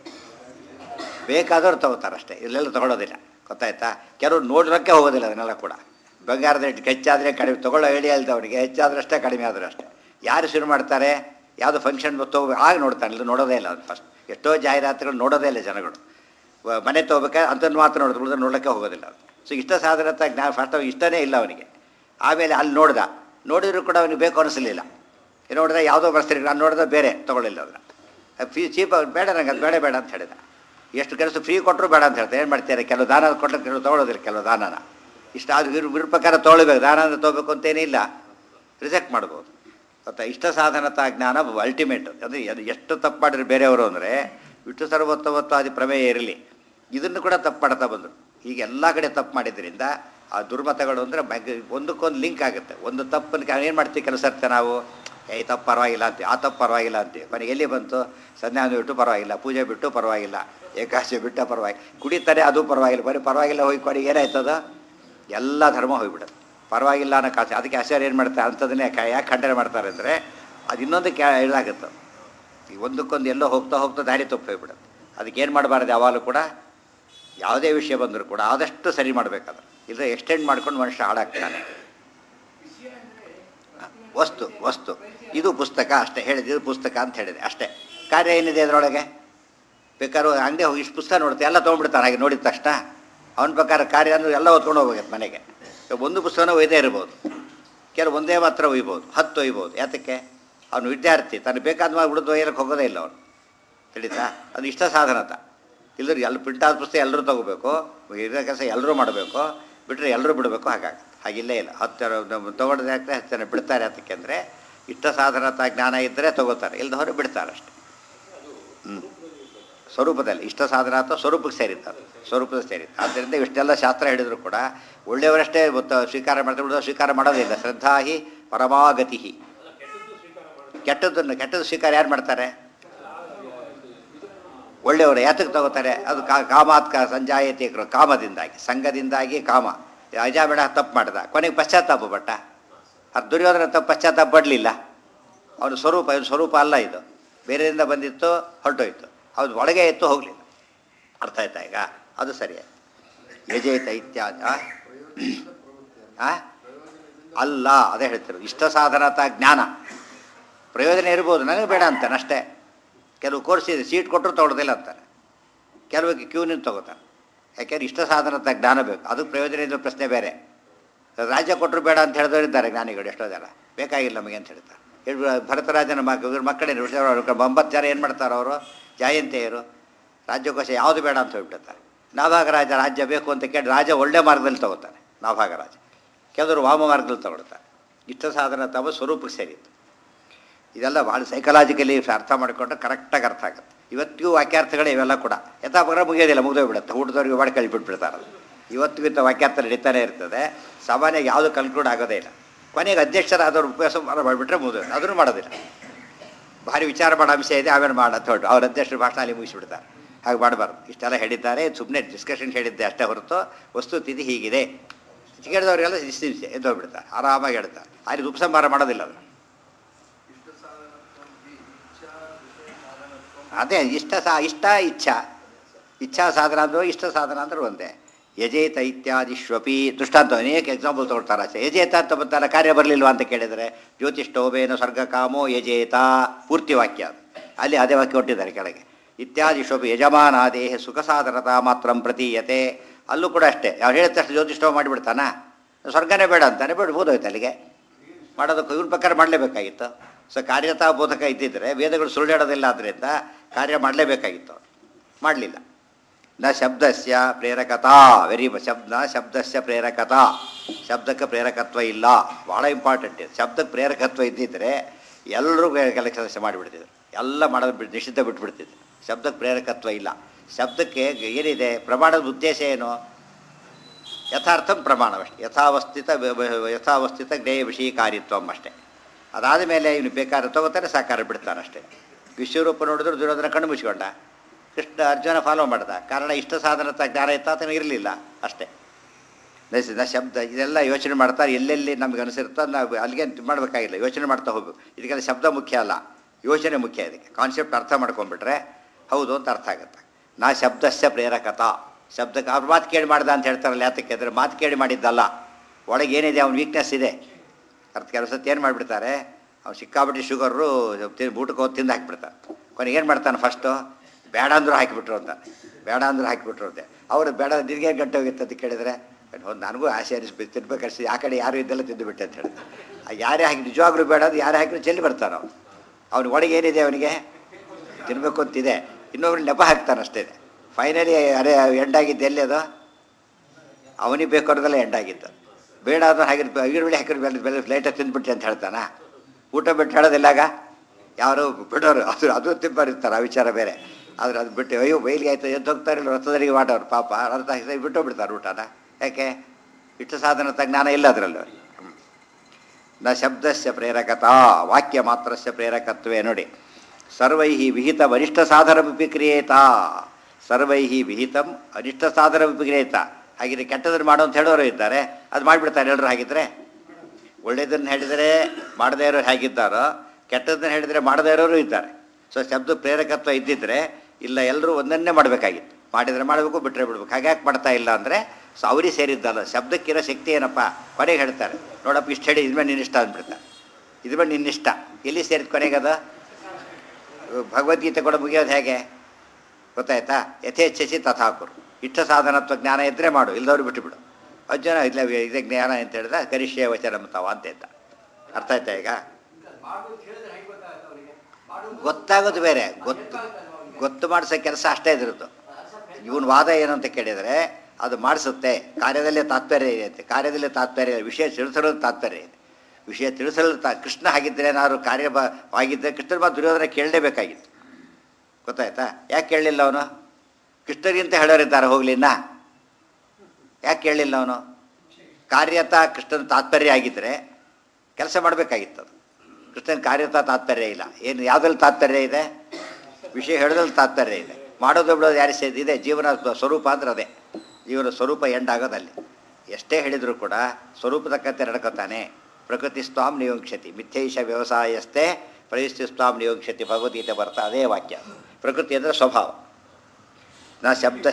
ಬೇಕಾದವ್ರು ತೊಗೋತಾರೆ ಅಷ್ಟೇ, ಇಲ್ಲೆಲ್ಲ ತೊಗೊಳೋದಿಲ್ಲ. ಗೊತ್ತಾಯ್ತಾ? ಕೆಲವರು ನೋಡೋಕ್ಕೆ ಹೋಗೋದಿಲ್ಲ ಅದನ್ನೆಲ್ಲ ಕೂಡ. ಬಂಗಾರದ ರೇಟ್ ಹೆಚ್ಚಾದರೆ ಕಡಿಮೆ ತೊಗೊಳ್ಳೋ ಐಡಿಯಾ ಇಲ್ದ ಅವರಿಗೆ, ಹೆಚ್ಚಾದರೂ ಅಷ್ಟೇ ಕಡಿಮೆ ಆದರೂ ಅಷ್ಟೇ. ಯಾರು ಶುರು ಮಾಡ್ತಾರೆ? ಯಾವುದೋ ಫಂಕ್ಷನ್ ತೊಗೋಬೇಕು ಆಗ ನೋಡ್ತಾನೆ, ಇಲ್ಲ ನೋಡೋದೇ ಇಲ್ಲ ಅದು. ಫಸ್ಟ್ ಎಷ್ಟೋ ಜಾಹೀರಾತುಗಳು ನೋಡೋದೇ ಇಲ್ಲ ಜನಗಳು. ಮನೆ ತೊಗೋಬೇಕಾದ್ರೆ ಅಂಥದ್ದು ಮಾತ್ರ ನೋಡಿದ್ರು, ಉಳಿದ್ರೆ ನೋಡೋಕ್ಕೆ ಹೋಗೋದಿಲ್ಲ ಅದು. ಸೊ ಇಷ್ಟ ಸಾಧನತ ಜ್ಞಾನ ಫಸ್ಟ್ ಅವ್ರಿಗೆ ಇಷ್ಟನೇ ಇಲ್ಲ ಅವನಿಗೆ. ಆಮೇಲೆ ಅಲ್ಲಿ ನೋಡ್ದ, ನೋಡಿದ್ರು ಕೂಡ ಅವನಿಗೆ ಬೇಕು ಅನಿಸಲಿಲ್ಲ. ನೋಡಿದ್ರೆ ಯಾವುದೋ ಬರ್ಸ್ತೀರಿ, ನಾನು ನೋಡಿದ್ರೆ ಬೇರೆ ತೊಗೊಳ್ಳಿಲ್ಲ ಅದನ್ನು. ಫೀ ಚೀಪ್ ಬೇಡ, ನಂಗೆ ಅದು ಬೇಡ ಬೇಡ ಅಂತ ಹೇಳಿದ. ಎಷ್ಟು ಕೆಲಸ ಫ್ರೀ ಕೊಟ್ಟರು ಬೇಡ ಅಂತ ಹೇಳ್ತಾರೆ. ಏನು ಮಾಡ್ತಾರೆ? ಕೆಲವು ದಾನ ಕೊಟ್ಟರೆ ಕೆಲವು ತೊಗೊಳೋದಿಲ್ಲ, ಕೆಲವು ದಾನನ ಇಷ್ಟ ಅದು ಇರು ಇರೋ ಪ್ರಕಾರ ತೊಗೊಳ್ಬೇಕು. ದಾನ ಅಂದರೆ ತೊಗೋಬೇಕು ಅಂತೇನಿಲ್ಲ, ರಿಜೆಕ್ಟ್ ಮಾಡ್ಬೋದು. ಗೊತ್ತಾ? ಇಷ್ಟ ಸಾಧನತ ಜ್ಞಾನ ಅಲ್ಟಿಮೇಟ್. ಅಂದರೆ ಅದು ಎಷ್ಟು ತಪ್ಪು ಮಾಡಿದ್ರು ಬೇರೆಯವರು ಅಂದರೆ ವಿಷ್ಣು ಸರ್ವೋತ್ತಮತ್ವ ಅದು ಪ್ರಮೇಯ ಇರಲಿ, ಇದನ್ನು ಕೂಡ ತಪ್ಪು ಮಾಡ್ತಾ ಬಂದರು. ಹೀಗೆ ಎಲ್ಲ ಕಡೆ ತಪ್ಪು ಮಾಡಿದ್ರಿಂದ ಆ ದುರ್ಮತಗಳು ಅಂದರೆ ಒಂದಕ್ಕೊಂದು ಲಿಂಕ್ ಆಗುತ್ತೆ. ಒಂದು ತಪ್ಪನ್ನು ಏನು ಮಾಡ್ತೀವಿ ಕೆಲಸ ಇರ್ತೆ ನಾವು, ಏ ತಪ್ಪು ಪರವಾಗಿಲ್ಲ ಅಂತೀವಿ, ಆ ತಪ್ಪು ಪರವಾಗಿಲ್ಲ ಅಂತೀವಿ. ಮನೆಗೆ ಎಲ್ಲಿ ಬಂತು? ಸಂಧ್ಯಾವಂದ ಬಿಟ್ಟು ಪರವಾಗಿಲ್ಲ, ಪೂಜೆ ಬಿಟ್ಟು ಪರವಾಗಿಲ್ಲ, ಏಕಾಶಿ ಬಿಟ್ಟು ಪರವಾಗಿ, ಕುಡಿತಾರೆ ಅದು ಪರವಾಗಿಲ್ಲ, ಬರೀ ಪರವಾಗಿಲ್ಲ ಹೋಗಿ ಕೊಡಿ ಏನಾಯ್ತದ? ಎಲ್ಲ ಧರ್ಮ ಹೋಗಿಬಿಡುತ್ತೆ. ಪರವಾಗಿಲ್ಲ ಅನ್ನೋ ಕಾಸು. ಅದಕ್ಕೆ ಆಚಾರ್ಯ ಏನು ಮಾಡ್ತಾರೆ ಅಂಥದನ್ನೇ ಯಾಕೆ ಖಂಡನೆ ಮಾಡ್ತಾರೆ ಅಂದರೆ ಅದು ಇನ್ನೊಂದು ಕ್ಯಾ ಇದಾಗುತ್ತೆ. ಈಗ ಒಂದಕ್ಕೊಂದು ಎಲ್ಲೋ ಹೋಗ್ತಾ ಹೋಗ್ತಾ ದಾರಿ ತಪ್ಪು ಹೋಗ್ಬಿಡುತ್ತೆ. ಅದಕ್ಕೆ ಏನು ಮಾಡಬಾರ್ದು ಯಾವಾಗಲೂ ಕೂಡ, ಯಾವುದೇ ವಿಷಯ ಬಂದರೂ ಕೂಡ ಆದಷ್ಟು ಸರಿ ಮಾಡಬೇಕಾದ್ರೆ, ಇಲ್ಲ ಎಕ್ಸ್ಟೆಂಡ್ ಮಾಡ್ಕೊಂಡು ಮನುಷ್ಯ ಹಾಳಾಗ್ತಾನೆ. ವಸ್ತು ವಸ್ತು ಇದು ಪುಸ್ತಕ ಅಷ್ಟೇ ಹೇಳಿದೆ, ಇದು ಪುಸ್ತಕ ಅಂತ ಹೇಳಿದೆ ಅಷ್ಟೇ. ಕಾರ್ಯ ಏನಿದೆ ಅದರೊಳಗೆ? ಬೇಕಾದ್ರೂ ಅಂಗಡಿ ಹೋಗಿ ಇಷ್ಟು ಪುಸ್ತಕ ನೋಡುತ್ತೆ, ಎಲ್ಲ ತೊಗೊಂಡ್ಬಿಡ್ತಾನೆ ಹಾಗೆ ನೋಡಿದ ತಕ್ಷಣ. ಅವನ ಪ್ರಕಾರ ಕಾರ್ಯ ಅಂದ್ರೆ ಎಲ್ಲ ಓದ್ಕೊಂಡು ಹೋಗ್ಬೇಕು ಮನೆಗೆ. ಒಂದು ಪುಸ್ತಕನ ಒಯ್ದೇ ಇರ್ಬೋದು, ಕೆಲವು ಒಂದೇ ಮಾತ್ರ ಒಯ್ಬೋದು, ಹತ್ತು ಒಯ್ಬೋದು. ಯಾತಕ್ಕೆ? ಅವನು ವಿದ್ಯಾರ್ಥಿ, ತನಗೆ ಬೇಕಾದ ಮಾಡಿ ಬಿಡೋದು ಒಯ್ಯಕ್ಕೆ ಹೋಗೋದೇ ಇಲ್ಲ ಅವನು. ತಿಳಿತಾ? ಅದು ಇಷ್ಟ ಸಾಧನತ. ಇಲ್ಲದ್ರೆ ಎಲ್ಲ ಪ್ರಿಂಟ್ ಆದ ಪುಸ್ತಕ ಎಲ್ಲರೂ ತೊಗೋಬೇಕು, ಇರೋ ಕೆಲಸ ಎಲ್ಲರೂ ಮಾಡಬೇಕು, ಬಿಟ್ಟರೆ ಎಲ್ಲರೂ ಬಿಡಬೇಕು, ಹಾಗಾಗಿ ಹಾಗಿಲ್ಲೇ ಇಲ್ಲ. ಹತ್ತು ಜನ ತೊಗೊಂಡದೇ ಆಗ್ತದೆ, ಹತ್ತು ಜನ ಬಿಡ್ತಾರೆ. ಅದಕ್ಕೆ ಅಂದರೆ ಇಷ್ಟ ಸಾಧನತ ಜ್ಞಾನ ಇದ್ದರೆ ತೊಗೋತಾರೆ, ಇಲ್ಲದ ಹೊರ ಬಿಡ್ತಾರೆ ಅಷ್ಟೆ. ಹ್ಞೂ ಸ್ವರೂಪದಲ್ಲಿ ಇಷ್ಟ ಸಾಧನ ಅಥವಾ ಸ್ವರೂಪಕ್ಕೆ ಸೇರಿತ್ತು, ಸ್ವರೂಪದ ಸೇರಿತ್ತು. ಆದ್ದರಿಂದ ಇಷ್ಟೆಲ್ಲ ಶಾಸ್ತ್ರ ಹೇಳಿದ್ರು ಕೂಡ ಒಳ್ಳೆಯವರಷ್ಟೇ ಗೊತ್ತ ಸ್ವೀಕಾರ ಮಾಡ್ತಾ ಸ್ವೀಕಾರ ಮಾಡೋದಿಲ್ಲ. ಶ್ರದ್ಧಾಹಿ ಪರಮಾಗತಿ. ಕೆಟ್ಟದ್ದನ್ನು ಕೆಟ್ಟದ್ದು ಸ್ವೀಕಾರ ಯಾರು ಮಾಡ್ತಾರೆ? ಒಳ್ಳೆಯವರು. ಯಾತಕ್ಕೆ ತಗೋತಾರೆ? ಅದು ಕಾ ಕಾಮಾತ್ಕ ಸಂಜಾಯತೆ, ಕಾಮದಿಂದಾಗಿ, ಸಂಘದಿಂದಾಗಿ ಕಾಮ. ಅಜಾಬೇಡ ತಪ್ಪು ಮಾಡ್ದ, ಕೊನೆಗೆ ಪಶ್ಚಾತ್ತಾಪ ಪಟ್ಟ. ಅದು ದುರ್ಯೋಧನ ತಪ್ಪು ಪಶ್ಚಾತ್ತಾಪ ಪಡಲಿಲ್ಲ. ಅವನ ಸ್ವರೂಪ, ಇವನು ಸ್ವರೂಪ ಅಲ್ಲ, ಇದು ಬೇರೆಯಿಂದ ಬಂದಿತ್ತು, ಹೊರಟೋಯ್ತು. ಅದು ಒಳಗೆ ಇತ್ತು, ಹೋಗಲಿಲ್ಲ. ಅರ್ಥ ಆಯ್ತಾ ಈಗ? ಅದು ಸರಿಯಾಗಿ ಯಜೇತ ಇತ್ಯಾದಿ ಅಲ್ಲ, ಅದೇ ಹೇಳ್ತಿರೋದು. ಇಷ್ಟ ಸಾಧನತ ಜ್ಞಾನ ಪ್ರಯೋಜನ ಇರ್ಬೋದು, ನನಗೆ ಬೇಡ ಅಂತಾನೆ ಅಷ್ಟೇ. ಕೆಲವು ಕೋರ್ಸ್ ಇದೆ, ಸೀಟ್ ಕೊಟ್ಟರು ತೊಗೊಳೋದಿಲ್ಲ ಅಂತಾರೆ, ಕೆಲವಿಗೆ ಕ್ಯೂ ನಿಂತು ತೊಗೋತಾನೆ. ಯಾಕೆಂದ್ರೆ ಇಷ್ಟ ಸಾಧನತ ಜ್ಞಾನ ಬೇಕು, ಅದಕ್ಕೆ ಪ್ರಯೋಜನ ಇದ್ದ ಪ್ರಶ್ನೆ ಬೇರೆ. ರಾಜ್ಯ ಕೊಟ್ಟರು ಬೇಡ ಅಂತ ಹೇಳಿದವರು ಇದ್ದಾರೆ ಜ್ಞಾನಿಗಳು, ಎಷ್ಟೋ ಜನ. ಬೇಕಾಗಿಲ್ಲ ನಮಗೆ ಅಂತ ಹೇಳ್ತಾರೆ. ಭರತರಾಜನ ಮಗ ಇವ್ರ ಮಕ್ಕಳೇನು ಒಂಬತ್ತು ಜನ ಏನು ಮಾಡ್ತಾರೆ ಅವರು? ಜಯಂತಿಯರು ರಾಜ್ಯಕೋಶ ಯಾವುದು ಬೇಡ ಅಂತ ಹೇಳ್ಬಿಡ್ತಾರೆ. ನಾಭಾಗ ರಾಜ ರಾಜ್ಯ ಬೇಕು ಅಂತ ಕೇಳಿ ರಾಜ ಒಳ್ಳೆ ಮಾರ್ಗದಲ್ಲಿ ತಗೋತಾನೆ ನಾಭಾಗ ರಾಜ, ಕೆಲವರು ವಾಮ ಮಾರ್ಗದಲ್ಲಿ ತಗೊಳ್ತಾರೆ. ಇಷ್ಟ ಸಾಧನ ತಮ್ಮ ಸ್ವರೂಪಕ್ಕೆ ಸೇರಿತ್ತು. ಇದೆಲ್ಲ ಭಾಳ ಸೈಕಲಾಜಿಕಲಿ ಅರ್ಥ ಮಾಡಿಕೊಂಡ್ರೆ ಕರೆಕ್ಟಾಗಿ ಅರ್ಥ ಆಗುತ್ತೆ. ಇವತ್ತಿಗೂ ವಾಕ್ಯಾರ್ಥಗಳೇ ಇವೆಲ್ಲ ಕೂಡ ಯಥಾಪಗ್ರ ಮುಗಿಯೋದಿಲ್ಲ, ಮುಗಿದೋಗ್ಬಿಡುತ್ತೆ. ಊಟದವ್ರಿಗೆ ಮಾಡಿ ಕಳಿಬಿಟ್ಬಿಡ್ತಾರಲ್ಲ. ಇವತ್ತಿಗೂ ಇಂಥ ವಾಕ್ಯಾರ್ಥ ನಡೀತಾನೆ ಇರ್ತದೆ. ಸಾಮಾನ್ಯವಾಗಿ ಯಾವುದು ಕನ್ಕ್ಲೂಡ್ ಆಗೋದೇ ಇಲ್ಲ. ಕೊನೆಗೆ ಅಧ್ಯಕ್ಷರಾದವ್ರು ಉಪವಾಸ ಮಾಡಿಬಿಟ್ರೆ ಮುಗಿದು ಅದನ್ನು ಮಾಡೋದಿಲ್ಲ. ಭಾರಿ ವಿಚಾರ ಮಾಡೋ ಅಂಶ ಇದೆ, ಆಮೇಲೆ ಮಾಡೋ ಹೊರಟು ಅವ್ರ ಅಧ್ಯಕ್ಷರು ಭಾಷಣ ಅಲ್ಲಿ ಮುಗಿಸ್ಬಿಡ್ತಾರೆ. ಹಾಗೆ ಮಾಡಬಾರ್ದು. ಇಷ್ಟೆಲ್ಲ ಹೇಳಿದ್ದಾರೆ, ಸುಮ್ಮನೆ ಡಿಸ್ಕಷನ್ ಹೇಳಿದ್ದೆ ಅಷ್ಟೇ ಹೊರತು ವಸ್ತುಸ್ಥಿತಿ ಹೀಗಿದೆ. ಕೇಳಿದವರಿಗೆಲ್ಲ ನಿಶ್ಚಿಂಸೆ ಎದ್ದೋಗ್ಬಿಡ್ತಾರೆ, ಆರಾಮಾಗಿ ಹೇಳ್ತಾರೆ. ಅಲ್ಲಿ ಉಪಸಂಹಾರ ಮಾಡೋದಿಲ್ಲ ಅವರು. ಅದೇ ಇಷ್ಟ ಸಾ ಇಷ್ಟ ಇಚ್ಛಾ ಇಚ್ಛಾ ಸಾಧನ ಅಂದರು, ಇಷ್ಟ ಸಾಧನ ಅಂದ್ರೆ ಒಂದೇ. ಯಜೇತ ಇತ್ಯಾದಿಶ್ವಪಿ ದೃಷ್ಟಾಂತ ಅನೇಕ ಎಕ್ಸಾಂಪಲ್ ತೊಗೊಳ್ತಾರೆ. ಆಚೆ ಯಜೇತ ಅಂತ ಬಂತಾರ, ಕಾರ್ಯ ಬರಲಿಲ್ವಾ ಅಂತ ಕೇಳಿದರೆ ಜ್ಯೋತಿಷ್ಠೋಬೇನು ಸ್ವರ್ಗಕಾಮೋ ಯಜೇತ ಪೂರ್ತಿ ವಾಕ್ಯ ಅದು. ಅಲ್ಲಿ ಅದೇ ವಾಕ್ಯ ಕೊಟ್ಟಿದ್ದಾರೆ ಕೆಳಗೆ. ಇತ್ಯಾದಿಶ್ವಪಿ ಯಜಮಾನಾದೇಹ ಸುಖ ಸಾಧನತಾ ಮಾತ್ರ ಪ್ರತೀಯತೆ. ಅಲ್ಲೂ ಕೂಡ ಅಷ್ಟೇ, ಅವ್ರು ಹೇಳಿದ ತಕ್ಷಣ ಜ್ಯೋತಿಷ್ಠವ ಮಾಡಿಬಿಡ್ತಾನ, ಸ್ವರ್ಗನೇ ಬೇಡ ಅಂತಾನೆ ಬಿಡ್ಬೋದೋಯ್ತು. ಅಲ್ಲಿಗೆ ಮಾಡೋದಕ್ಕೆ ಇವ್ರ ಪ್ರಕಾರ ಮಾಡಲೇಬೇಕಾಗಿತ್ತು. ಸೊ ಕಾರ್ಯತಾ ಬೋಧಕ ಇದ್ದಿದ್ದರೆ ವೇದಗಳು ಸುಳ್ಳು ಆದ್ದರಿಂದ ಕಾರ್ಯ ಮಾಡಲೇಬೇಕಾಗಿತ್ತು, ಮಾಡಲಿಲ್ಲ. ನ ಶಬ್ದಸ್ಯ ಪ್ರೇರಕತಾ, ವೆರಿ ಶಬ್ದ ಶಬ್ದಸ್ಯ ಪ್ರೇರಕತಾ, ಶಬ್ದಕ್ಕೆ ಪ್ರೇರಕತ್ವ ಇಲ್ಲ. ಭಾಳ ಇಂಪಾರ್ಟೆಂಟ್ ಇದು. ಶಬ್ದಕ್ಕೆ ಪ್ರೇರಕತ್ವ ಇದ್ದಿದ್ದರೆ ಎಲ್ಲರೂ ಕೆಲಸ ಮಾಡಿಬಿಡ್ತಿದ್ರು, ಎಲ್ಲ ಮಾಡೋದು ಬಿಟ್ಟು ನಿಷಿದ್ಧ ಬಿಟ್ಬಿಡ್ತಿದ್ರು. ಶಬ್ದಕ್ಕೆ ಪ್ರೇರಕತ್ವ ಇಲ್ಲ. ಶಬ್ದಕ್ಕೆ ಏನಿದೆ ಪ್ರಮಾಣದ ಉದ್ದೇಶ ಏನು? ಯಥಾರ್ಥಂ ಪ್ರಮಾಣವಷ್ಟೇ. ಯಥಾವಸ್ಥಿತ ಯಥಾವಸ್ಥಿತ ಜ್ಞೇಯ ವಿಷಯಕಾರಿತ್ವಂ ಅಷ್ಟೇ. ಅದಾದ ಮೇಲೆ ಇವನು ಬೇಕಾದ್ರೆ ತಗೋತಾರೆ, ಸಾಕಾರ ಬಿಡ್ತಾನೆ ಅಷ್ಟೇ. ವಿಶ್ವರೂಪ ನೋಡಿದ್ರು ದುರ್ಯೋಧನ ಕಣ್ಣು ಮುಚ್ಕೊಂಡ, ಕೃಷ್ಣ ಅರ್ಜುನ ಫಾಲೋ ಮಾಡ್ದ. ಕಾರಣ ಇಷ್ಟ ಸಾಧನತ ಜ್ಞಾನ ಇತ್ತ ಆತನ ಇರಲಿಲ್ಲ ಅಷ್ಟೇ. ನೈಸಿದ ಶಬ್ದ ಇದೆಲ್ಲ ಯೋಚನೆ ಮಾಡ್ತಾರೆ. ಎಲ್ಲೆಲ್ಲಿ ನಮ್ಗೆ ಅನಿಸಿರುತ್ತೋ ನಾವು ಅಲ್ಲಿಗೆ ಮಾಡಬೇಕಾಗಿಲ್ಲ, ಯೋಚನೆ ಮಾಡ್ತಾ ಹೋಗ್ಬೇಕು. ಇದಕ್ಕೆಲ್ಲ ಶಬ್ದ ಮುಖ್ಯ ಅಲ್ಲ, ಯೋಚನೆ ಮುಖ್ಯ. ಇದಕ್ಕೆ ಕಾನ್ಸೆಪ್ಟ್ ಅರ್ಥ ಮಾಡ್ಕೊಂಡ್ಬಿಟ್ರೆ ಹೌದು ಅಂತ ಅರ್ಥ ಆಗುತ್ತೆ. ನಾ ಶಬ್ದಸ್ಯ ಪ್ರೇರಕತಾ, ಶಬ್ದಕ್ಕೆ ಅವ್ರ ಮಾತು ಕೇಳಿ ಮಾಡ್ದ ಅಂತ ಹೇಳ್ತಾರಲ್ಲ. ಯಾತಕ್ಕೆ ಅಂದರೆ ಮಾತು ಕೇಳಿ ಮಾಡಿದ್ದಲ್ಲ, ಒಳಗೆ ಏನಿದೆ ಅವ್ನ ವೀಕ್ನೆಸ್ ಇದೆ. ಅರ್ಥ ಕೆಲಸ ಏನು ಮಾಡಿಬಿಡ್ತಾರೆ, ಅವ್ನು ಸಿಕ್ಕಾಬಿಟ್ಟು ಶುಗರು ಊಟಕ್ಕೆ ಹೋಗಿ ತಿಂದು ಹಾಕಿಬಿಡ್ತಾನೆ. ಕೊನೆಗೆ ಏನು ಮಾಡ್ತಾನೆ, ಫಸ್ಟು ಬೇಡ ಅಂದರೂ ಹಾಕಿಬಿಟ್ರು ಅಂತ, ಬೇಡ ಅಂದರೂ ಹಾಕಿಬಿಟ್ರು ಅಂತೆ. ಅವರು ಬೇಡ ನಿನಗೆ ಗಂಟೆ ಹೋಗಿತ್ತು ಅಂತ ಕೇಳಿದರೆ ಒಂದು ನನಗೂ ಆಸೆ ಅನಿಸ್ಬಿ ತಿನ್ಬೇಕು ಅನಿಸಿ, ಆ ಕಡೆ ಯಾರು ಇದ್ದೆಲ್ಲ ತಿಂದುಬಿಟ್ಟೆ ಅಂತ ಹೇಳಿದೆ. ಯಾರೇ ಹಾಕಿ ನಿಜವಾಗ್ಲೂ ಬೇಡ ಅದು ಯಾರೇ ಹಾಕಿದ್ರು ಚೆಲ್ಲಿ ಬರ್ತಾನೆ ಅವನು. ಅವ್ನು ಒಳಗೆ ಏನಿದೆ ಅವನಿಗೆ ತಿನ್ನಬೇಕು ಅಂತಿದೆ, ಇನ್ನೊಬ್ರು ನೆಪ ಹಾಕ್ತಾನೆ ಅಷ್ಟೇ. ಫೈನಲಿ ಅರೆ ಎಂಡಾಗಿದ್ದು ಎಲ್ಲಿ ಅದು ಅವನಿಗೆ ಬೇಕು ಅನ್ನೋದೆಲ್ಲ ಎಂಡಾಗಿದ್ದು. ಬೇಡ ಅದನ್ನು ಹಾಕಿದ್ದು ಈರುಳ್ಳಿ ಹಾಕಿರೋ ಬೆಲೆ ಬೆಲೆ ಲೈಟಾಗಿ ತಿಂದ್ಬಿಟ್ಟೆ ಅಂತ ಹೇಳ್ತಾನೆ. ಊಟ ಬಿಟ್ಟು ಹೇಳೋದಿಲ್ಲಾಗ ಯಾರು ಬಿಡೋರು, ಅದು ಅದು ತಿಂಬರಿರ್ತಾರೆ, ಆ ವಿಚಾರ ಬೇರೆ. ಆದರೆ ಅದು ಬಿಟ್ಟು ಅಯ್ಯೋ ಬೈಲಿಗೆ ಆಯ್ತು ಎದ್ದು ಹೋಗ್ತಾರಿಲ್ಲ, ರಥದರಿಗೆ ಮಾಡೋರು ಪಾಪ ರಥ ಹಾಕಿದ್ರೆ ಬಿಟ್ಟು ಬಿಡ್ತಾರೆ ಊಟನ. ಯಾಕೆ? ಇಷ್ಟ ಸಾಧನತ ಜ್ಞಾನ ಇಲ್ಲ ಅದರಲ್ಲಿ. ನ ಶಬ್ದಸ್ಯ ಪ್ರೇರಕತಾ ವಾಕ್ಯ ಮಾತ್ರಸ್ಯ ಪ್ರೇರಕತ್ವೇ. ನೋಡಿ, ಸರ್ವೈ ವಿಹಿತ ಅನಿಷ್ಟ ಸಾಧನ ವಿಕ್ರಿಯೇತ, ಸರ್ವೈ ವಿಹಿತಂ ಅನಿಷ್ಟ ಸಾಧನ ವಿಕ್ರಿಯೇತ. ಹಾಗಿದ್ರೆ ಕೆಟ್ಟದನ್ನು ಮಾಡೋ ಅಂತ ಹೇಳೋರು ಇದ್ದಾರೆ, ಅದು ಮಾಡಿಬಿಡ್ತಾರೆ ಎಲ್ಲರೂ. ಹಾಗಿದ್ರೆ ಒಳ್ಳೆಯದನ್ನು ಹೇಳಿದರೆ ಮಾಡದೇ ಇರೋರು ಹೇಗಿದ್ದಾರೋ, ಕೆಟ್ಟದ್ದನ್ನು ಹೇಳಿದರೆ ಮಾಡದೇ ಇರೋರು ಇದ್ದಾರೆ. ಸೊ ಶಬ್ದ ಪ್ರೇರಕತ್ವ ಇದ್ದಿದ್ದರೆ ಇಲ್ಲ, ಎಲ್ಲರೂ ಒಂದನ್ನೇ ಮಾಡಬೇಕಾಗಿತ್ತು. ಮಾಡಿದರೆ ಮಾಡಬೇಕು, ಬಿಟ್ಟರೆ ಬಿಡ್ಬೇಕು. ಹಾಗ್ಯಾಕೆ ಮಾಡ್ತಾ ಇಲ್ಲ ಅಂದರೆ ಸೊ ಅವ್ರಿಗೆ ಸೇರಿದ್ದಲ್ಲ. ಶಬ್ದಕ್ಕಿರೋ ಶಕ್ತಿ ಏನಪ್ಪ ಕೊನೆಗೆ ಹೇಳ್ತಾರೆ, ನೋಡಪ್ಪ ಇಷ್ಟು ಹೇಳಿ ಇದ್ಮೇಲೆ ನೀನು ಇಷ್ಟ ಅಂದ್ಬಿಡ್ತಾರೆ. ಇದ್ರ ಮೇಲೆ ನಿನ್ನಿಷ್ಟ. ಎಲ್ಲಿ ಸೇರಿದ ಕೊನೆಗದು ಭಗವದ್ಗೀತೆ ಕೂಡ ಮುಗಿಯೋದು ಹೇಗೆ ಗೊತ್ತಾಯ್ತಾ? ಯಥೇಚ್ಛಸಿ ತಥಾಕುರು. ಇಷ್ಟ ಸಾಧನತ್ವ ಜ್ಞಾನ ಇದ್ದರೆ ಮಾಡು, ಇಲ್ಲದವ್ರು ಬಿಟ್ಟುಬಿಡು. ಅರ್ಜುನ ಇಲ್ಲ ಇದೇ ಜ್ಞಾನ ಅಂತ ಹೇಳಿದ ಕರಿಷ್ಯ ವಚನಂತವ ಅಂತ ಇದ್ದ. ಅರ್ಥ ಆಯ್ತಾ? ಈಗ ಗೊತ್ತಾಗೋದು ಬೇರೆ, ಗೊತ್ತು ಗೊತ್ತು ಮಾಡಿಸೋ ಕೆಲಸ ಅಷ್ಟೇ ಇದಿರುತ್ತು. ಇವನ ವಾದ ಏನು ಅಂತ ಕೇಳಿದರೆ ಅದು ಮಾಡಿಸುತ್ತೆ, ಕಾರ್ಯದಲ್ಲೇ ತಾತ್ಪರ್ಯ ಇದೆ ಅಂತೆ. ಕಾರ್ಯದಲ್ಲೇ ತಾತ್ಪರ್ಯ ಇದೆ, ವಿಷಯ ತಿಳಿಸಲು ತಾತ್ಪರ್ಯ ಇದೆ. ವಿಷಯ ತಿಳಿಸಲು ತಾ ಕೃಷ್ಣ ಆಗಿದ್ದರೆ ಏನಾದ್ರು ಕಾರ್ಯ ಆಗಿದ್ದರೆ ಕೃಷ್ಣನ ಮಾತು ದುರ್ಯೋಧನ ಕೇಳಲೇಬೇಕಾಗಿತ್ತು. ಗೊತ್ತಾಯ್ತಾ? ಯಾಕೆ ಕೇಳಲಿಲ್ಲ ಅವನು? ಕೃಷ್ಣರಿಗಿಂತ ಹೇಳೋರಿದ್ದಾರೆ ಹೋಗ್ಲಿನ್ನ, ಯಾಕೆ ಕೇಳಲಿಲ್ಲ ಅವನು? ಕಾರ್ಯತ ಕೃಷ್ಣನ ತಾತ್ಪರ್ಯ ಆಗಿದ್ದರೆ ಕೆಲಸ ಮಾಡಬೇಕಾಗಿತ್ತು. ಅದು ಕೃಷ್ಣನ ಕಾರ್ಯತ ತಾತ್ಪರ್ಯ ಇಲ್ಲ. ಏನು ಯಾವುದ್ರಲ್ಲಿ ತಾತ್ಪರ್ಯ ಇದೆ? ವಿಷಯ ಹೇಳೋದ್ರಲ್ಲಿ ತಾತ್ಪರ್ಯ ಇದೆ. ಮಾಡೋದು ಬಿಡೋದು ಯಾರು ಸೇರಿದೆ ಇದೆ. ಜೀವನ ಸ್ವರೂಪ ಅಂದ್ರೆ ಅದೇ. ಜೀವನ ಸ್ವರೂಪ ಎಂಡಾಗೋದಲ್ಲಿ ಎಷ್ಟೇ ಹೇಳಿದರೂ ಕೂಡ ಸ್ವರೂಪ ತಕ್ಕಂತೆ ನಡ್ಕೋತಾನೆ. ಪ್ರಕೃತಿ ಸ್ವಾಮ್ ನಿಯೋಂಕ್ಷತಿ ಮಿಥ್ಯೈಷ ವ್ಯವಸಾಯಸ್ಥೆ ಪ್ರಯುಸ್ತಿ ಸ್ವಾಮ್ ನಿಯೋಂಕ್ಷತಿ. ಭಗವದ್ಗೀತೆ ಬರ್ತಾ ಅದೇ ವಾಕ್ಯ. ಪ್ರಕೃತಿ ಅಂದರೆ ಸ್ವಭಾವ. ನಾ ಶಬ್ದ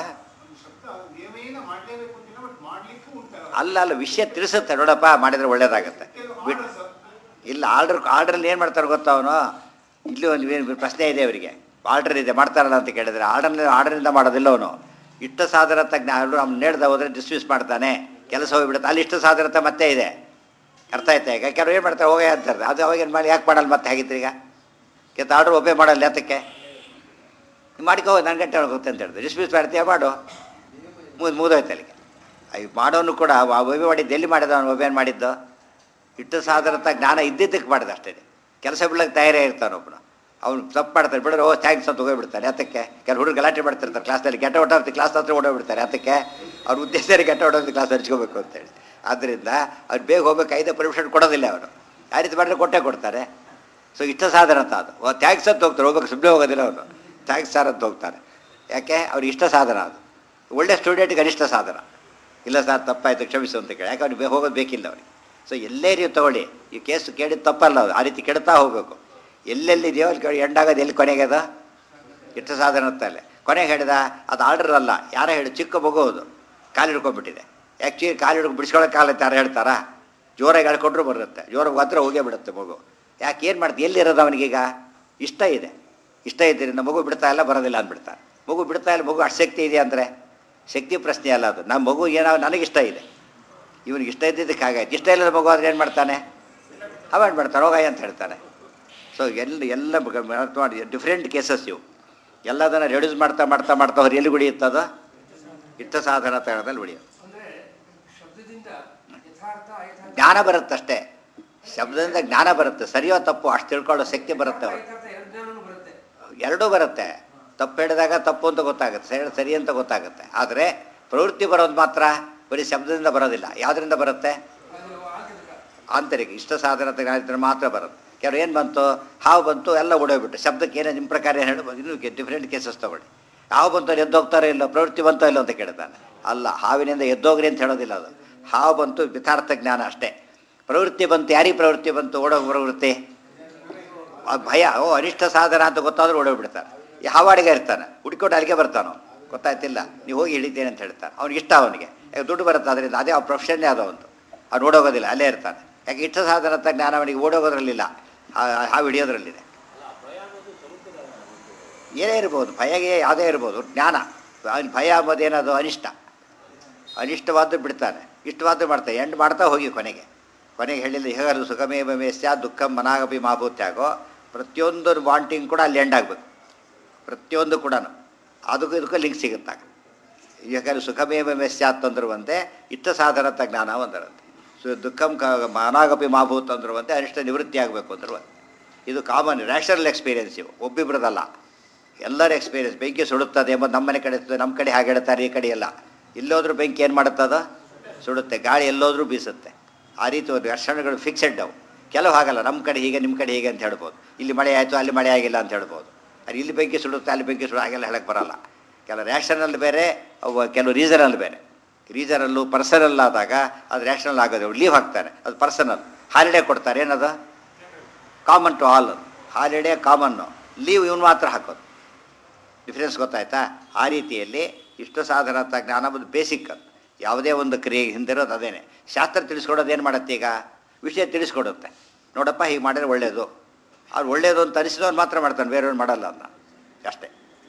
ಅಲ್ಲ ಅಲ್ಲ ವಿಷಯ ತಿಳಿಸುತ್ತೆ. ನೋಡಪ್ಪ ಮಾಡಿದರೆ ಒಳ್ಳೇದಾಗತ್ತೆ ಬಿಟ್ಟು ಇಲ್ಲ. ಆರ್ಡ್ರ್ ಆರ್ಡ್ರಲ್ಲಿ ಏನು ಮಾಡ್ತಾರೆ ಗೊತ್ತಾ ಅವನು? ಇಲ್ಲಿ ಒಂದು ಪ್ರಶ್ನೆ ಇದೆ ಅವರಿಗೆ. ಆರ್ಡ್ರ್ ಇದೆ ಮಾಡ್ತಾರಲ್ಲ ಅಂತ ಕೇಳಿದರೆ ಆರ್ಡರ್ ಆರ್ಡ್ರಿಂದ ಮಾಡೋದಿಲ್ಲ ಅವನು. ಇಷ್ಟ ಸಾಧನತ ಜ್ಞಾನ ಅವ್ನು ನೇಡ್ದ ಹೋದರೆ ಡಿಸ್ಮಿಸ್ ಮಾಡ್ತಾನೆ, ಕೆಲಸ ಹೋಗಿಬಿಡುತ್ತೆ. ಅಲ್ಲಿ ಇಷ್ಟ ಸಾಧನತ ಮತ್ತೆ ಇದೆ. ಅರ್ಥ ಆಯ್ತಾ? ಈಗ ಕೆಲವು ಏನು ಮಾಡ್ತಾರೆ ಹೋಗೇ ಅಂತಾರೆ. ಅದು ಅವಾಗೇನು ಮಾಡಿ ಯಾಕೆ ಮಾಡಲ್ಲ ಮತ್ತೆ ಹಾಗಿತ್ತು ಈಗ ಕೆತ್ತ ಆರ್ಡ್ರ್ ಒಬ್ಬೇ ಮಾಡಲ್ಲ ಯಾತಕ್ಕೆ ಮಾಡಿಕೋ ನನ್ನ ಗಂಟೆ ಹೋಗುತ್ತೆ ಅಂತ ಹೇಳಿದ್ರೆ ಡಿಸ್ಮಿಸ್ ಮಾಡ್ತೀಯ ಮಾಡು ಮುದ್ ಮುಗಿದೋಯ್ತು ಅಲ್ಲಿಗೆ. ಅಯ್ಯ ಮಾಡೋನು ಕೂಡ ಒಬ್ಬೆ ಮಾಡಿದ್ದು ಎಲ್ಲಿ ಮಾಡಿದ ಅವನು? ಒಬ್ಬೇನು ಮಾಡಿದ್ದು? ಇಟ್ಟು ಸಾಧನತ ಜ್ಞಾನ ಇದ್ದಿದ್ದಕ್ಕೆ ಮಾಡಿದ ಅಷ್ಟೇ. ಕೆಲಸ ಬಿಡ್ಲಿಕ್ಕೆ ತಯಾರೇ ಇರ್ತಾನೆ ಒಬ್ಬನು. ಅವ್ನು ತಪ್ಪು ಮಾಡ್ತಾರೆ ಬಿಡೋರು ಓ ಥ್ಯಾಂಕ್ಸ್ ಅಂತ ಹೋಗಿಬಿಡ್ತಾರೆ. ಅದಕ್ಕೆ ಕೆಲವು ಹುಡುಗರು ಗಲಾಟೆ ಮಾಡ್ತಿರ್ತಾರೆ ಕ್ಲಾಸಲ್ಲಿ. Get out of the class ಹತ್ರ ಓಡೋಗ್ಬಿಡ್ತಾರೆ. ಅದಕ್ಕೆ ಅವ್ರ ಉದ್ದೇಶದಲ್ಲಿ get out of the class ಹಚ್ಕೋಬೇಕು ಅಂತೇಳಿ. ಆದ್ದರಿಂದ ಅವ್ರು ಬೇಗ ಹೋಗ್ಬೇಕು. ಐದು ಪರ್ಮಿಷನ್ ಕೊಡೋದಿಲ್ಲ ಅವರು. ಆ ರೀತಿ ಮಾಡಿದ್ರೆ ಕೊಟ್ಟೇ ಕೊಡ್ತಾರೆ. ಸೊ ಇಷ್ಟ ಸಾಧನ ಅಂತ ಅದು. ಓ ಥ್ಯಾಂಕ್ಸ್ ಅಂತ ಹೋಗ್ತಾರೆ. ಹೋಗ್ಬೇಕು ಸುಮ್ಮನೆ ಹೋಗೋದಿಲ್ಲ ಅವರು. ಥ್ಯಾಂಕ್ಸ್ ಸರ್ ಅಂತ ಹೋಗ್ತಾರೆ. ಯಾಕೆ? ಅವ್ರಿಗೆ ಇಷ್ಟ ಸಾಧನ ಅದು. ಒಳ್ಳೆ ಸ್ಟೂಡೆಂಟ್ಗೆ ಅನಿಷ್ಟ ಸಾಧನ. ಇಲ್ಲ ಸರ್ ತಪ್ಪಾಯಿತು ಕ್ಷಮಿಸು ಅಂತ ಕೇಳಿ. ಯಾಕೆ ಅವ್ನಿಗೆ ಹೋಗೋದು ಬೇಕಿಲ್ಲ ಅವ್ರಿಗೆ. ಸೊ ಎಲ್ಲೇ ನೀವು ತೊಗೊಳ್ಳಿ ಈ ಕೇಸು ಕೇಳಿದ್ದು ತಪ್ಪಲ್ಲ. ಅದು ಆ ರೀತಿ ಕೆಡ್ತಾ ಹೋಗಬೇಕು. ಎಲ್ಲೆಲ್ಲಿದೆಯೋ ಅಲ್ಲಿ ಎಂಡಾಗೋದು ಎಲ್ಲಿ ಕೊನೆಗೆ ಅದು ಇಷ್ಟ ಸಾಧನ ಅಂತಲ್ಲೇ ಕೊನೆಗೆ ಹೇಳಿದ. ಅದು ಆರ್ಡರ್ ಅಲ್ಲ. ಯಾರೋ ಹೇಳಿ ಚಿಕ್ಕ ಮಗು ಅದು ಕಾಲು ಹಿಡ್ಕೊಂಡ್ಬಿಟ್ಟಿದೆ. ಆ್ಯಕ್ಚುಲಿ ಕಾಲು ಹಿಡ್ಕೊಂಡು ಬಿಡಿಸ್ಕೊಳ್ಳೋಕೆ ಕಾಲತ್ತೆ ಯಾರು ಹೇಳ್ತಾರಾ? ಜೋರಾಗಿ ಹೇಳ್ಕೊಂಡ್ರು ಬರುತ್ತೆ. ಜೋರಾಗಿ ಹತ್ರ ಹೋಗೇ ಬಿಡುತ್ತೆ ಮಗು. ಯಾಕೆ ಏನು ಮಾಡ್ತೀವಿ? ಎಲ್ಲಿರೋದು ಅವನಿಗೀಗ? ಇಷ್ಟ ಇದೆ. ಇಷ್ಟ ಇದ್ದರಿಂದ ಮಗು ಬಿಡ್ತಾ ಇಲ್ಲ ಬರೋದಿಲ್ಲ ಅಂದ್ಬಿಡ್ತಾರೆ. ಮಗು ಬಿಡ್ತಾ ಇಲ್ಲ. ಮಗು ಅಷ್ಟು ಶಕ್ತಿ ಇದೆ ಅಂದರೆ ಶಕ್ತಿ ಪ್ರಶ್ನೆ ಅಲ್ಲ ಅದು. ನಮ್ಮ ಮಗು ಏನೋ ನನಗಿಷ್ಟ ಇದೆ, ಇವನಿಗೆ ಇಷ್ಟ ಇದ್ದಿದ್ದಕ್ಕೆ ಹಾಗಾಯ್ತು. ಇಷ್ಟ ಇಲ್ಲದ ಮಗು ಆದರೆ ಏನು ಮಾಡ್ತಾನೆ? ಅವಾಯ್ಡ್ ಮಾಡ್ತಾನೆ, ಹೋಗಾಯ ಅಂತ ಹೇಳ್ತಾನೆ. ಸೊ ಎಲ್ಲ ಎಲ್ಲ ಮಾಡಿ ಡಿಫ್ರೆಂಟ್ ಕೇಸಸ್ ಇವು. ಎಲ್ಲದನ್ನು ರೆಡ್ಯೂಸ್ ಮಾಡ್ತಾ ಮಾಡ್ತಾ ಮಾಡ್ತಾ ಅವ್ರು ಎಲ್ಲಿ ಗುಡಿಯುತ್ತದ? ಇಷ್ಟ ಸಾಧನ ತಳದಲ್ಲಿ ಉಳಿಯೋದು. ಜ್ಞಾನ ಬರುತ್ತಷ್ಟೇ. ಶಬ್ದದಿಂದ ಜ್ಞಾನ ಬರುತ್ತೆ. ಸರಿಯೋ ತಪ್ಪು ಅಷ್ಟು ತಿಳ್ಕೊಳ್ಳೋ ಶಕ್ತಿ ಬರುತ್ತೆ ಅವರು. ಎರಡೂ ಬರುತ್ತೆ. ತಪ್ಪು ಹೇಳಿದಾಗ ತಪ್ಪು ಅಂತ ಗೊತ್ತಾಗುತ್ತೆ, ಸರಿ ಸರಿ ಅಂತ ಗೊತ್ತಾಗುತ್ತೆ. ಆದರೆ ಪ್ರವೃತ್ತಿ ಬರೋದು ಮಾತ್ರ ಬರೀ ಶಬ್ದದಿಂದ ಬರೋದಿಲ್ಲ. ಯಾವುದರಿಂದ ಬರುತ್ತೆ? ಆಂತರಿಕ ಇಷ್ಟ ಸಾಧನ ಜ್ಞಾನ ಮಾತ್ರ ಬರುತ್ತೆ. ಕೆಲವು ಏನು ಬಂತು? ಹಾವು ಬಂತು, ಎಲ್ಲ ಓಡೋಗ್ಬಿಟ್ಟು. ಶಬ್ದಕ್ಕೆ ಏನೇ ನಿಮ್ಮ ಪ್ರಕಾರ ಏನು ಹೇಳಬಹುದು? ಇನ್ನೂ ಡಿಫ್ರೆಂಟ್ ಕೇಸಸ್ ತೊಗೊಳ್ಳಿ. ಹಾವು ಬಂತು ಎದ್ದೋಗ್ತಾರೋ ಇಲ್ಲೋ, ಪ್ರವೃತ್ತಿ ಬಂತೋ ಇಲ್ಲೋ ಅಂತ ಕೇಳ್ತಾನೆ. ಅಲ್ಲ, ಹಾವಿನಿಂದ ಎದ್ದೋಗ್ರಿ ಅಂತ ಹೇಳೋದಿಲ್ಲ ಅದು. ಹಾವು ಬಂತು ಯಥಾರ್ಥ ಜ್ಞಾನ ಅಷ್ಟೇ. ಪ್ರವೃತ್ತಿ ಬಂತು, ಯಾರಿಗೆ ಪ್ರವೃತ್ತಿ ಬಂತು? ಓಡೋಗಿ ಪ್ರವೃತ್ತಿ ಭಯ. ಓ ಅನಿಷ್ಟ ಸಾಧನ ಅಂತ ಗೊತ್ತಾದ್ರೂ ಓಡೋಗ್ಬಿಡ್ತಾನೆ. ಈ ಹಾವಾಡಿಗೆ ಇರ್ತಾನೆ, ಹುಡ್ಕೊಂಡು ಅಲ್ಲಿಗೆ ಬರ್ತಾನೋ ಗೊತ್ತಾಯ್ತಿಲ್ಲ, ನೀವು ಹೋಗಿ ಹಿಡಿತೇನೆ ಅಂತ ಹೇಳ್ತಾನೆ. ಅವ್ನಿಗೆ ಇಷ್ಟ, ಅವನಿಗೆ ದುಡ್ಡು ಬರುತ್ತೆ ಅದರಿಂದ. ಅದೇ ಅವ್ರ ಪ್ರೊಫೆಷನ್ನೇ ಅದು. ಒಂದು ಅವ್ನು ಓಡೋಗೋದಿಲ್ಲ, ಅಲ್ಲೇ ಇರ್ತಾನೆ. ಯಾಕೆ? ಇಷ್ಟ ಸಾಧನ ಅಂತ ಜ್ಞಾನ ಅವನಿಗೆ ಓಡೋಗೋದ್ರಲ್ಲಿಲ್ಲ, ಹಾವು ಹಿಡಿಯೋದ್ರಲ್ಲಿದೆ. ಏನೇ ಇರ್ಬೋದು, ಭಯಗೆ ಯಾವುದೇ ಇರ್ಬೋದು. ಜ್ಞಾನ ಅವನು ಭಯ ಅಂಬೋದೇನದು? ಅನಿಷ್ಟ. ಅನಿಷ್ಟವಾದ್ದು ಬಿಡ್ತಾನೆ, ಇಷ್ಟವಾದ್ದು ಮಾಡ್ತಾನೆ. ಎಂಡ್ ಮಾಡ್ತಾ ಹೋಗಿ ಕೊನೆಗೆ ಕೊನೆಗೆ ಹೇಳಿಲ್ಲ ಹೇಗಲ್ಲ ಸುಖಮೇವ ಮೇಸ್ಯ ದುಃಖಂ ಮನಾಗಪಿ ಮಾಭೂತ್ಯಾಗೋ. ಪ್ರತಿಯೊಂದು ವಾಂಟಿಂಗ್ ಕೂಡ ಅಲ್ಲಿ ಎಂಡ್ ಆಗಬೇಕು. ಪ್ರತಿಯೊಂದು ಕೂಡ ಅದಕ್ಕೂ ಇದಕ್ಕೂ ಲಿಂಕ್ ಸಿಗುತ್ತಾಗ. ಯಾಕಂದರೆ ಸುಖಮೇವ ಮೇಸ್ಯಾತ್ ಅಂದಿರುವಂತೆ ಇಷ್ಟ ಸಾಧನತ ಜ್ಞಾನ ಒಂದರಂತೆ. ಸೊ ದುಃಖಂ ಕ ಮನಾಗಪಿ ಮಾಭೂತ್ ಅಂದಿರುವಂತೆ ಅನಿಷ್ಟ ನಿವೃತ್ತಿ ಆಗಬೇಕು ಅಂದಿರುವಂತೆ. ಇದು ಕಾಮನ್ ನ್ಯಾಷನಲ್ ಎಕ್ಸ್ಪೀರಿಯೆನ್ಸ್. ಇವು ಒಬ್ಬಿಬ್ರದಲ್ಲ, ಎಲ್ಲರ ಎಕ್ಸ್ಪೀರಿಯೆನ್ಸ್. ಬೆಂಕಿ ಸುಡುತ್ತದೆ ಎಂಬುದು ನಮ್ಮ ಮನೆ ಕಡೆ ಇರ್ತದೆ, ನಮ್ಮ ಕಡೆ ಹಾಗೆ ಹೇಳ್ತಾರೆ, ಈ ಕಡೆ ಎಲ್ಲ. ಎಲ್ಲೋದ್ರೂ ಬೆಂಕಿ ಏನು ಮಾಡುತ್ತದ? ಸುಡುತ್ತೆ. ಗಾಳಿ ಎಲ್ಲೋದ್ರೂ ಬೀಸುತ್ತೆ. ಆ ರೀತಿ ಒಂದು ಲಕ್ಷಣಗಳು ಫಿಕ್ಸೆಡ್ ಅವು. ಕೆಲವು ಹಾಗಲ್ಲ, ನಮ್ಮ ಕಡೆ ಹೀಗೆ ನಿಮ್ಮ ಕಡೆ ಹೀಗೆ ಅಂತ ಹೇಳ್ಬೋದು. ಇಲ್ಲಿ ಮಳೆ ಆಯಿತು ಅಲ್ಲಿ ಮಳೆ ಆಗಿಲ್ಲ ಅಂತ ಹೇಳ್ಬೋದು. ಅದು ಇಲ್ಲಿ ಬೆಂಕಿ ಸುಡುತ್ತೆ ಅಲ್ಲಿ ಬೆಂಕಿ ಸುಡು ಹಾಗೆಲ್ಲ ಹೇಳಕ್ಕೆ ಬರೋಲ್ಲ. ಕೆಲವು ರ್ಯಾಷನಲ್ ಬೇರೆ, ಅವು ಕೆಲವು ರೀಸನಲ್ ಬೇರೆ. ರೀಸನಲ್ಲು ಪರ್ಸನಲ್ ಆದಾಗ ಅದು ರ್ಯಾಷನಲ್ ಆಗೋದು. ಲೀವ್ ಹಾಕ್ತಾರೆ, ಅದು ಪರ್ಸನಲ್. ಹಾಲಿಡೇ ಕೊಡ್ತಾರೆ, ಏನದು? Common to all. Holiday common, leave ಇವನು ಮಾತ್ರ ಹಾಕೋದು. ಡಿಫ್ರೆನ್ಸ್ ಗೊತ್ತಾಯ್ತಾ? ಆ ರೀತಿಯಲ್ಲಿ ಇಷ್ಟು ಸಾಧನತ ಜ್ಞಾನ ಒಂದು ಬೇಸಿಕ್. ಅದು ಯಾವುದೇ ಒಂದು ಕ್ರಿಯೆ ಹಿಂದಿರೋದು ಅದೇನೆ. ಶಾಸ್ತ್ರ ತಿಳಿಸ್ಕೊಡೋದು ಏನು ಮಾಡುತ್ತೆ? ಈಗ ವಿಷಯ ತಿಳಿಸ್ಕೊಡುತ್ತೆ. ನೋಡಪ್ಪ ಹೀಗೆ ಮಾಡಿದ್ರೆ ಒಳ್ಳೆಯದು, ಅವ್ರು ಒಳ್ಳೆಯದು ಅಂತ ಅನಿಸಿದವ್ರು ಮಾತ್ರ ಮಾಡ್ತಾನೆ, ಬೇರೆಯವ್ರು ಮಾಡಲ್ಲ ಅದನ್ನ ಅಷ್ಟೇ.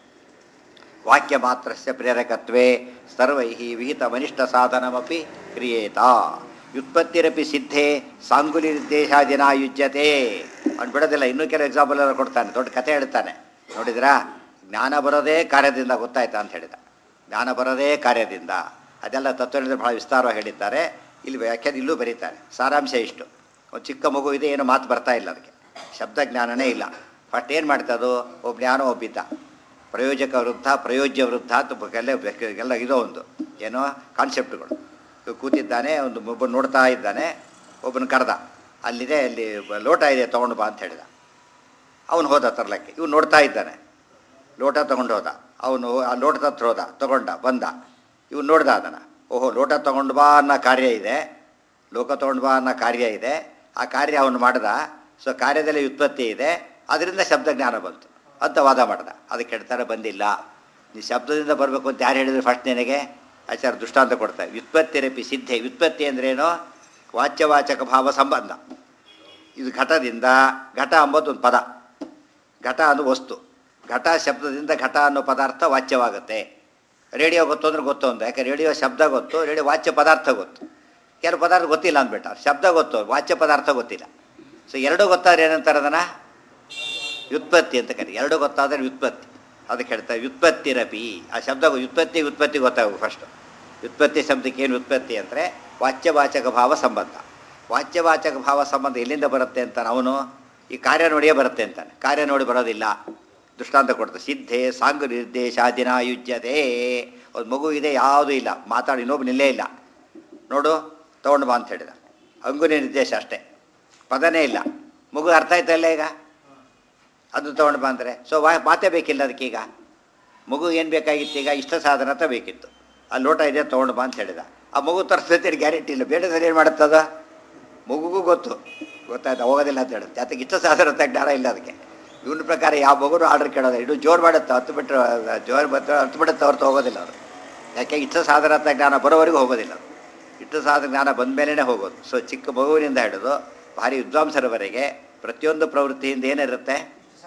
ವಾಕ್ಯ ಮಾತ್ರಸ್ಯ ಪ್ರೇರಕತ್ವೇ ಸರ್ವೈ ವಿಹಿತ ಮನಿಷ್ಠ ಸಾಧನಮಪಿ ಕ್ರಿಯೇತ ವ್ಯುತ್ಪತ್ತಿರಪಿ ಸಿದ್ಧೇ ಸಾಂಗುಲಿ ನಿರ್ದೇಶಾದಿನ ಯುಜ್ಯತೆ. ಅವ್ನು ಬಿಡೋದಿಲ್ಲ, ಇನ್ನೂ ಕೆಲವು ಎಕ್ಸಾಂಪಲ್ ಎಲ್ಲ ಕೊಡ್ತಾನೆ, ದೊಡ್ಡ ಕಥೆ ಹೇಳ್ತಾನೆ. ನೋಡಿದ್ರಾ, ಜ್ಞಾನ ಬರೋದೇ ಕಾರ್ಯದಿಂದ, ಗೊತ್ತಾಯ್ತಾ ಅಂತ ಹೇಳಿದ. ಜ್ಞಾನ ಬರೋದೇ ಕಾರ್ಯದಿಂದ, ಅದೆಲ್ಲ ತತ್ವದಲ್ಲಿ ಬಹಳ ವಿಸ್ತಾರವಾಗಿ ಹೇಳಿದ್ದಾರೆ. ಇಲ್ಲಿ ವ್ಯಾಖ್ಯಾನ ಇಲ್ಲೂ ಬರೀತಾರೆ. ಸಾರಾಂಶ ಇಷ್ಟು: ಒಂದು ಚಿಕ್ಕ ಮಗು ಇದೆ, ಏನೋ ಮಾತು ಬರ್ತಾ ಇಲ್ಲ, ಅದಕ್ಕೆ ಶಬ್ದ ಜ್ಞಾನನೇ ಇಲ್ಲ. ಫಸ್ಟ್ ಏನು ಮಾಡ್ತದೋ, ಒಬ್ಬ ಜ್ಞಾನ ಒಬ್ಬಿದ್ದ, ಪ್ರಯೋಜಕ ವೃದ್ಧ ಪ್ರಯೋಜ್ಯ ವೃದ್ಧ ಅಂತ ಎಲ್ಲ ಎಲ್ಲ ಇದೋ ಒಂದು ಏನೋ ಕಾನ್ಸೆಪ್ಟ್ಗಳು. ಕೂತಿದ್ದಾನೆ, ಒಂದು ಒಬ್ಬನು ನೋಡ್ತಾ ಇದ್ದಾನೆ, ಒಬ್ಬನು ಕರೆದ, ಅಲ್ಲಿದೆ ಅಲ್ಲಿ ಲೋಟ ಇದೆ ತೊಗೊಂಡು ಬಾ ಅಂತ ಹೇಳಿದ. ಅವನು ಹೋದ ತರ್ಲಕ್ಕೆ, ಇವ್ನು ನೋಡ್ತಾ ಇದ್ದಾನೆ, ಲೋಟ ತೊಗೊಂಡು ಹೋದ. ಅವನು ಆ ಲೋಟದ ಹತ್ರ ಹೋದ, ತೊಗೊಂಡ ಬಂದ. ಇವ್ನು ನೋಡ್ದ ಅದನ್ನು, ಓಹೋ ಲೋಟ ತೊಗೊಂಡು ಬಾ ಅನ್ನೋ ಕಾರ್ಯ ಇದೆ, ಲೋಕ ತೊಗೊಂಡು ಬಾ ಅನ್ನೋ ಕಾರ್ಯ ಇದೆ, ಆ ಕಾರ್ಯ ಅವನು ಮಾಡ್ದ. ಸೊ ಕಾರ್ಯದಲ್ಲಿ ವ್ಯುತ್ಪತ್ತಿ ಇದೆ, ಅದರಿಂದ ಶಬ್ದ ಜ್ಞಾನ ಬಂತು ಅಂತ ವಾದ ಮಾಡ್ದ. ಅದಕ್ಕೆ ಹೇಳ್ತಾರೆ ಬಂದಿಲ್ಲ, ನೀ ಶಬ್ದದಿಂದ ಬರಬೇಕು ಅಂತ ಯಾರು ಹೇಳಿದ್ರು ಫಸ್ಟ್ ನಿನಗೆ? ಆಚಾರ ದೃಷ್ಟಾಂತ ಕೊಡ್ತಾರೆ. ವ್ಯುತ್ಪತ್ತಿರಪಿ ಸಿದ್ಧೆ, ವ್ಯುತ್ಪತ್ತಿ ಅಂದ್ರೇನು? ವಾಚ್ಯವಾಚಕ ಭಾವ ಸಂಬಂಧ. ಇದು ಘಟದಿಂದ, ಘಟ ಅಂಬೋದು ಒಂದು ಪದ, ಘಟ ಅನ್ನೋ ವಸ್ತು, ಘಟ ಶಬ್ದದಿಂದ ಘಟ ಅನ್ನೋ ಪದಾರ್ಥ ವಾಚ್ಯವಾಗುತ್ತೆ. ರೇಡಿಯೋ ಗೊತ್ತು ಅಂದ್ರೆ ಗೊತ್ತು ಅಂತ, ಯಾಕೆ ರೇಡಿಯೋ ಶಬ್ದ ಗೊತ್ತು, ರೇಡಿಯೋ ವಾಚ್ಯ ಪದಾರ್ಥ ಗೊತ್ತು. ಕೆಲವು ಪದಾರ್ಥ ಗೊತ್ತಿಲ್ಲ ಅಂದ್ಬಿಟ್ಟ, ಶಬ್ದ ಗೊತ್ತು, ವಾಚ್ಯ ಪದಾರ್ಥ ಗೊತ್ತಿಲ್ಲ. ಸೊ ಎರಡೂ ಗೊತ್ತಾದ್ರೆ ಏನಂತಾರೆ ಅದನ್ನು? ವ್ಯುತ್ಪತ್ತಿ ಅಂತ ಕರಿ. ಎರಡು ಗೊತ್ತಾದರೆ ವ್ಯುತ್ಪತ್ತಿ. ಅದಕ್ಕೆ ಹೇಳ್ತಾರೆ ವ್ಯುತ್ಪತ್ತಿರಪಿ. ಆ ಶಬ್ದ ವ್ಯುತ್ಪತ್ತಿ ವ್ಯುತ್ಪತ್ತಿ ಗೊತ್ತಾಗು ಫಸ್ಟು. ವ್ಯುತ್ಪತ್ತಿ ಶಬ್ದಕ್ಕೆ ಏನು ವ್ಯುತ್ಪತ್ತಿ ಅಂದರೆ ವಾಚ್ಯವಾಚಕ ಭಾವ ಸಂಬಂಧ. ವಾಚ್ಯವಾಚಕ ಭಾವ ಸಂಬಂಧ ಎಲ್ಲಿಂದ ಬರುತ್ತೆ ಅಂತ ಅವನು ಈ ಕಾರ್ಯ ನೋಡಿಯೇ ಬರುತ್ತೆ ಅಂತಾನೆ. ಕಾರ್ಯ ನೋಡಿ ಬರೋದಿಲ್ಲ. ದೃಷ್ಟಾಂತ ಕೊಡ್ತಾರೆ. ಸಿದ್ಧೆ ಸಾಂಗು ನಿರ್ದೇಶಾದಿನ ಯುಜ್ಯತೆ. ಒಂದು ಮಗು ಇದೆ, ಯಾವುದೂ ಇಲ್ಲ, ಮಾತಾಡಿ ಇನ್ನೊಬ್ಬ ನಿಲ್ಲೇ ಇಲ್ಲ, ನೋಡು ತೊಗೊಂಡು ಬಾ ಅಂತ ಹೇಳಿದ. ಅಂಗುನಿ ನಿರ್ದೇಶ ಅಷ್ಟೇ, ಪದನೇ ಇಲ್ಲ. ಮಗು ಅರ್ಥ ಆಯ್ತಲ್ಲ ಈಗ, ಅದು ತೊಗೊಂಡು ಬಾ ಅಂದರೆ. ಸೊ ವಾ ಮಾತೇ ಬೇಕಿಲ್ಲ ಅದಕ್ಕೀಗ. ಮಗು ಏನು ಬೇಕಾಗಿತ್ತು ಈಗ? ಇಷ್ಟ ಸಾಧನ ಅಂತ ಬೇಕಿತ್ತು. ಆ ಲೋಟ ಇದೆ ತೊಗೊಂಡು ಬಾ ಅಂತ ಹೇಳಿದ. ಆ ಮಗು ತರಿಸ್ತೈತೆ ಗ್ಯಾರಂಟಿ ಇಲ್ಲ, ಬೇಡದಲ್ಲಿ ಏನು ಮಾಡುತ್ತದ? ಮಗುಗೂ ಗೊತ್ತು, ಗೊತ್ತಾಯ್ತು ಹೋಗೋದಿಲ್ಲ ಅಂತ ಹೇಳುತ್ತೆ. ಅದಕ್ಕೆ ಇಷ್ಟ ಸಾಧನ ಅಂತ ಜ್ಞಾನ ಇಲ್ಲ ಅದಕ್ಕೆ. ಇವನ ಪ್ರಕಾರ ಯಾವ ಮಗುನು ಆರ್ಡರ್ ಕೇಳೋದು, ಇದು ಜೋರು ಮಾಡುತ್ತೆ, ಹತ್ತು ಬಿಟ್ಟರೆ ಜೋರು ಬತ್ತ ಹತ್ತು ಬಿಡುತ್ತೆ ಹೊರತು ಹೋಗೋದಿಲ್ಲ ಅವರು. ಯಾಕೆ? ಇಷ್ಟ ಸಾಧನ ಅಂತ ಜ್ಞಾನ ಬರೋವರೆಗೂ ಹೋಗೋದಿಲ್ಲ ಅದು. ಇಷ್ಟ ಸಾಧನ ಜ್ಞಾನ ಬಂದ ಮೇಲೇ ಹೋಗೋದು. ಸೊ ಚಿಕ್ಕ ಮಗುವಿನಿಂದ ಹಿಡಿದು ಭಾರಿ ವಿದ್ವಾಂಸರವರೆಗೆ ಪ್ರತಿಯೊಂದು ಪ್ರವೃತ್ತಿಯಿಂದ ಏನಿರುತ್ತೆ?